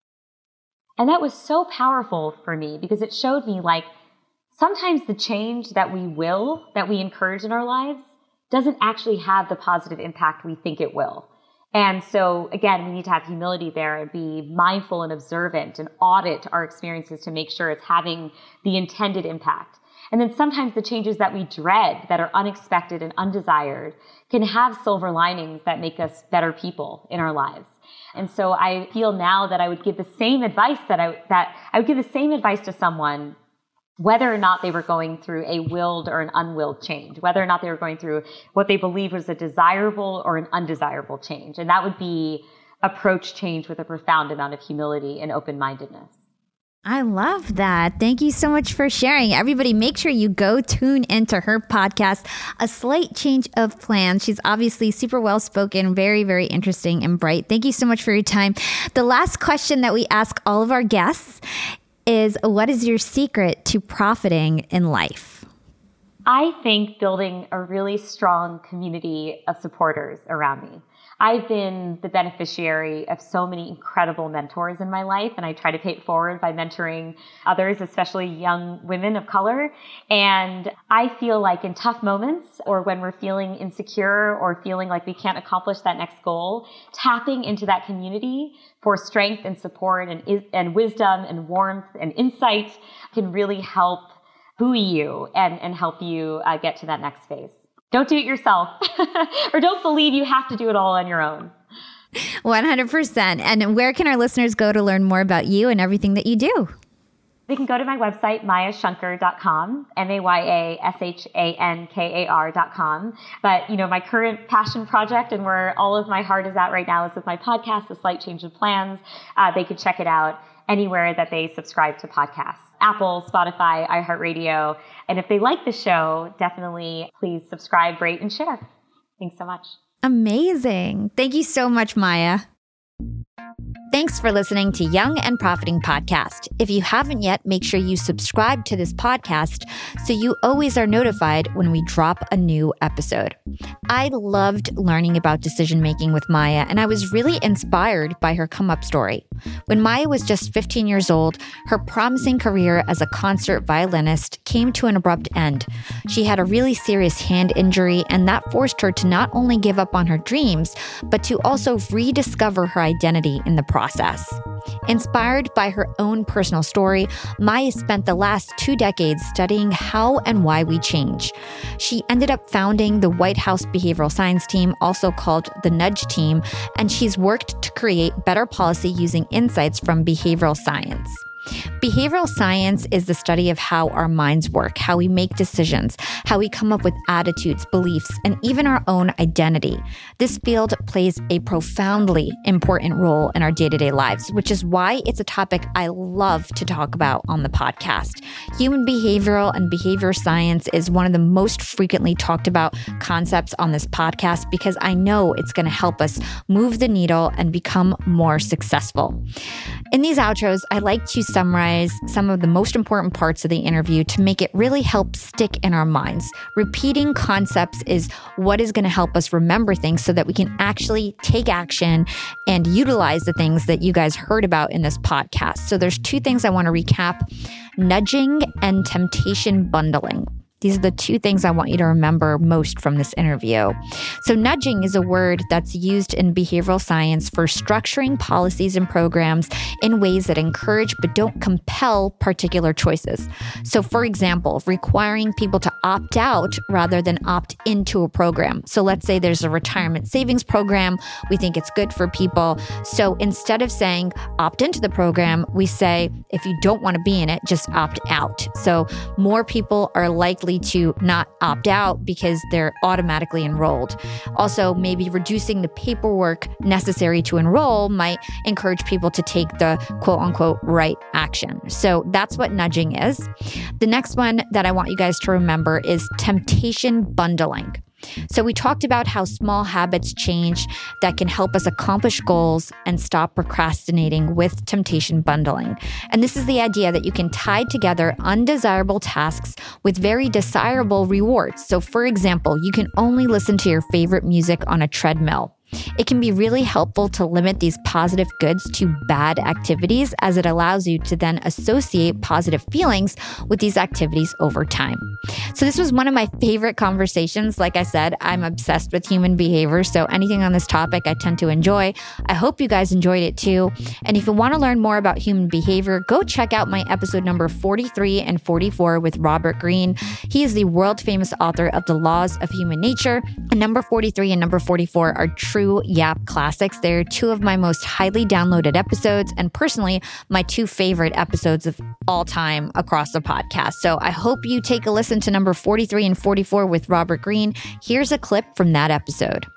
And that was so powerful for me because it showed me, like, sometimes the change that we will, that we encourage in our lives, doesn't actually have the positive impact we think it will. And so again, we need to have humility there and be mindful and observant and audit our experiences to make sure it's having the intended impact. And then sometimes the changes that we dread, that are unexpected and undesired, can have silver linings that make us better people in our lives. And so I feel now that I would give the same advice that I, that I would give the same advice to someone, whether or not they were going through a willed or an unwilled change, whether or not they were going through what they believed was a desirable or an undesirable change. And that would be approach change with a profound amount of humility and open-mindedness. I love that. Thank you so much for sharing. Everybody, make sure you go tune into her podcast, A Slight Change of Plans. She's obviously super well-spoken, very, very interesting and bright. Thank you so much for your time. The last question that we ask all of our guests is, what is your secret to profiting in life? I think building a really strong community of supporters around me. I've been the beneficiary of so many incredible mentors in my life, and I try to pay it forward by mentoring others, especially young women of color. And I feel like in tough moments, or when we're feeling insecure or feeling like we can't accomplish that next goal, tapping into that community for strength and support and, and wisdom and warmth and insight can really help buoy you and, and help you uh, get to that next phase. Don't do it yourself or don't believe you have to do it all on your own. one hundred percent. And where can our listeners go to learn more about you and everything that you do? They can go to my website, maya shankar dot com, M A Y A S H A N K A R dot com. But, you know, my current passion project and where all of my heart is at right now is with my podcast, A Slight Change of Plans. Uh, they could check it out anywhere that they subscribe to podcasts. Apple, Spotify, iHeartRadio. And if they like the show, definitely please subscribe, rate, and share. Thanks so much. Amazing. Thank you so much, Maya. Thanks for listening to Young and Profiting Podcast. If you haven't yet, make sure you subscribe to this podcast so you always are notified when we drop a new episode. I loved learning about decision-making with Maya, and I was really inspired by her come-up story. When Maya was just fifteen years old, her promising career as a concert violinist came to an abrupt end. She had a really serious hand injury, and that forced her to not only give up on her dreams, but to also rediscover her identity in the process. Inspired by her own personal story, Maya spent the last two decades studying how and why we change. She ended up founding the White House Behavioral Science Team, also called the Nudge Team, and she's worked to create better policy using insights from behavioral science. Behavioral science is the study of how our minds work, how we make decisions, how we come up with attitudes, beliefs, and even our own identity. This field plays a profoundly important role in our day-to-day lives, which is why it's a topic I love to talk about on the podcast. Human behavioral and behavior science is one of the most frequently talked about concepts on this podcast because I know it's going to help us move the needle and become more successful. In these outros, I like to summarize some of the most important parts of the interview to make it really help stick in our minds. Repeating concepts is what is going to help us remember things so that we can actually take action and utilize the things that you guys heard about in this podcast. So there's two things I want to recap: nudging and temptation bundling. These are the two things I want you to remember most from this interview. So nudging is a word that's used in behavioral science for structuring policies and programs in ways that encourage but don't compel particular choices. So for example, requiring people to opt out rather than opt into a program. So let's say there's a retirement savings program. We think it's good for people. So instead of saying opt into the program, we say, if you don't want to be in it, just opt out. So more people are likely to not opt out because they're automatically enrolled. Also, maybe reducing the paperwork necessary to enroll might encourage people to take the quote unquote right action. So that's what nudging is. The next one that I want you guys to remember is temptation bundling. So we talked about how small habits change that can help us accomplish goals and stop procrastinating with temptation bundling. And this is the idea that you can tie together undesirable tasks with very desirable rewards. So for example, you can only listen to your favorite music on a treadmill. It can be really helpful to limit these positive goods to bad activities, as it allows you to then associate positive feelings with these activities over time. So this was one of my favorite conversations. Like I said, I'm obsessed with human behavior, so anything on this topic I tend to enjoy. I hope you guys enjoyed it too. And if you want to learn more about human behavior, go check out my episode number forty-three and forty-four with Robert Greene. He is the world famous author of The Laws of Human Nature. And number forty-three and number forty-four are true Yap classics. They're two of my most highly downloaded episodes, and personally, my two favorite episodes of all time across the podcast. So I hope you take a listen to number forty-three and forty-four with Robert Greene. Here's a clip from that episode.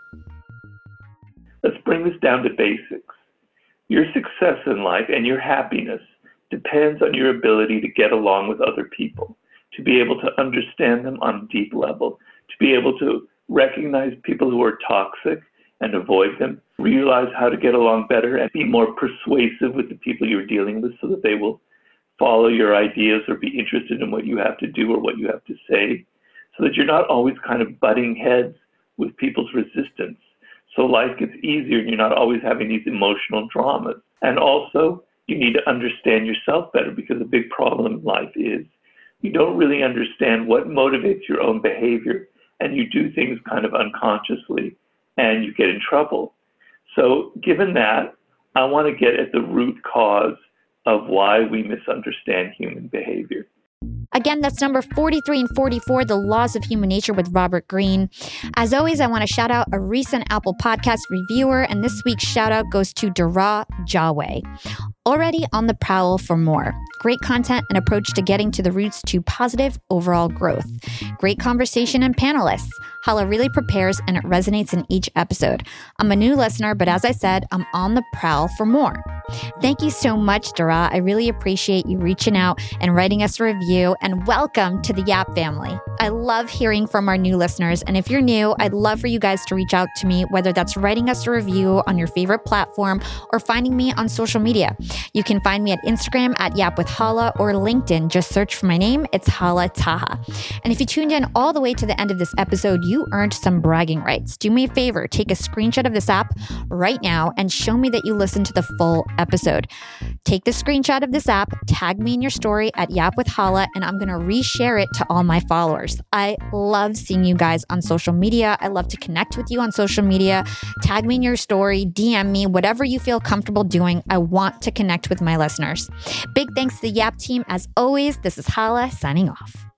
Let's bring this down to basics. Your success in life and your happiness depends on your ability to get along with other people, to be able to understand them on a deep level, to be able to recognize people who are toxic and avoid them, realize how to get along better and be more persuasive with the people you're dealing with so that they will follow your ideas or be interested in what you have to do or what you have to say, so that you're not always kind of butting heads with people's resistance. So life gets easier and you're not always having these emotional dramas. And also, you need to understand yourself better, because a big problem in life is you don't really understand what motivates your own behavior, and you do things kind of unconsciously and you get in trouble. So given that, I want to get at the root cause of why we misunderstand human behavior. Again, that's number forty-three and forty-four, The Laws of Human Nature with Robert Greene. As always, I want to shout out a recent Apple Podcast reviewer, and this week's shout out goes to Dara Jaway. Already on the prowl for more. Great content and approach to getting to the roots to positive overall growth. Great conversation and panelists. Hala really prepares and it resonates in each episode. I'm a new listener, but as I said, I'm on the prowl for more. Thank you so much, Dara. I really appreciate you reaching out and writing us a review, and welcome to the Yap family. I love hearing from our new listeners, and if you're new, I'd love for you guys to reach out to me, whether that's writing us a review on your favorite platform or finding me on social media. You can find me at Instagram at Yap with Hala or LinkedIn. Just search for my name. It's Hala Taha. And if you tuned in all the way to the end of this episode, you earned some bragging rights. Do me a favor, take a screenshot of this app right now and show me that you listened to the full episode. Take the screenshot of this app, tag me in your story at Yap with Hala, and I'm going to reshare it to all my followers. I love seeing you guys on social media. I love to connect with you on social media. Tag me in your story, D M me, whatever you feel comfortable doing. I want to connect with my listeners. Big thanks to the Yap team. As always, this is Hala signing off.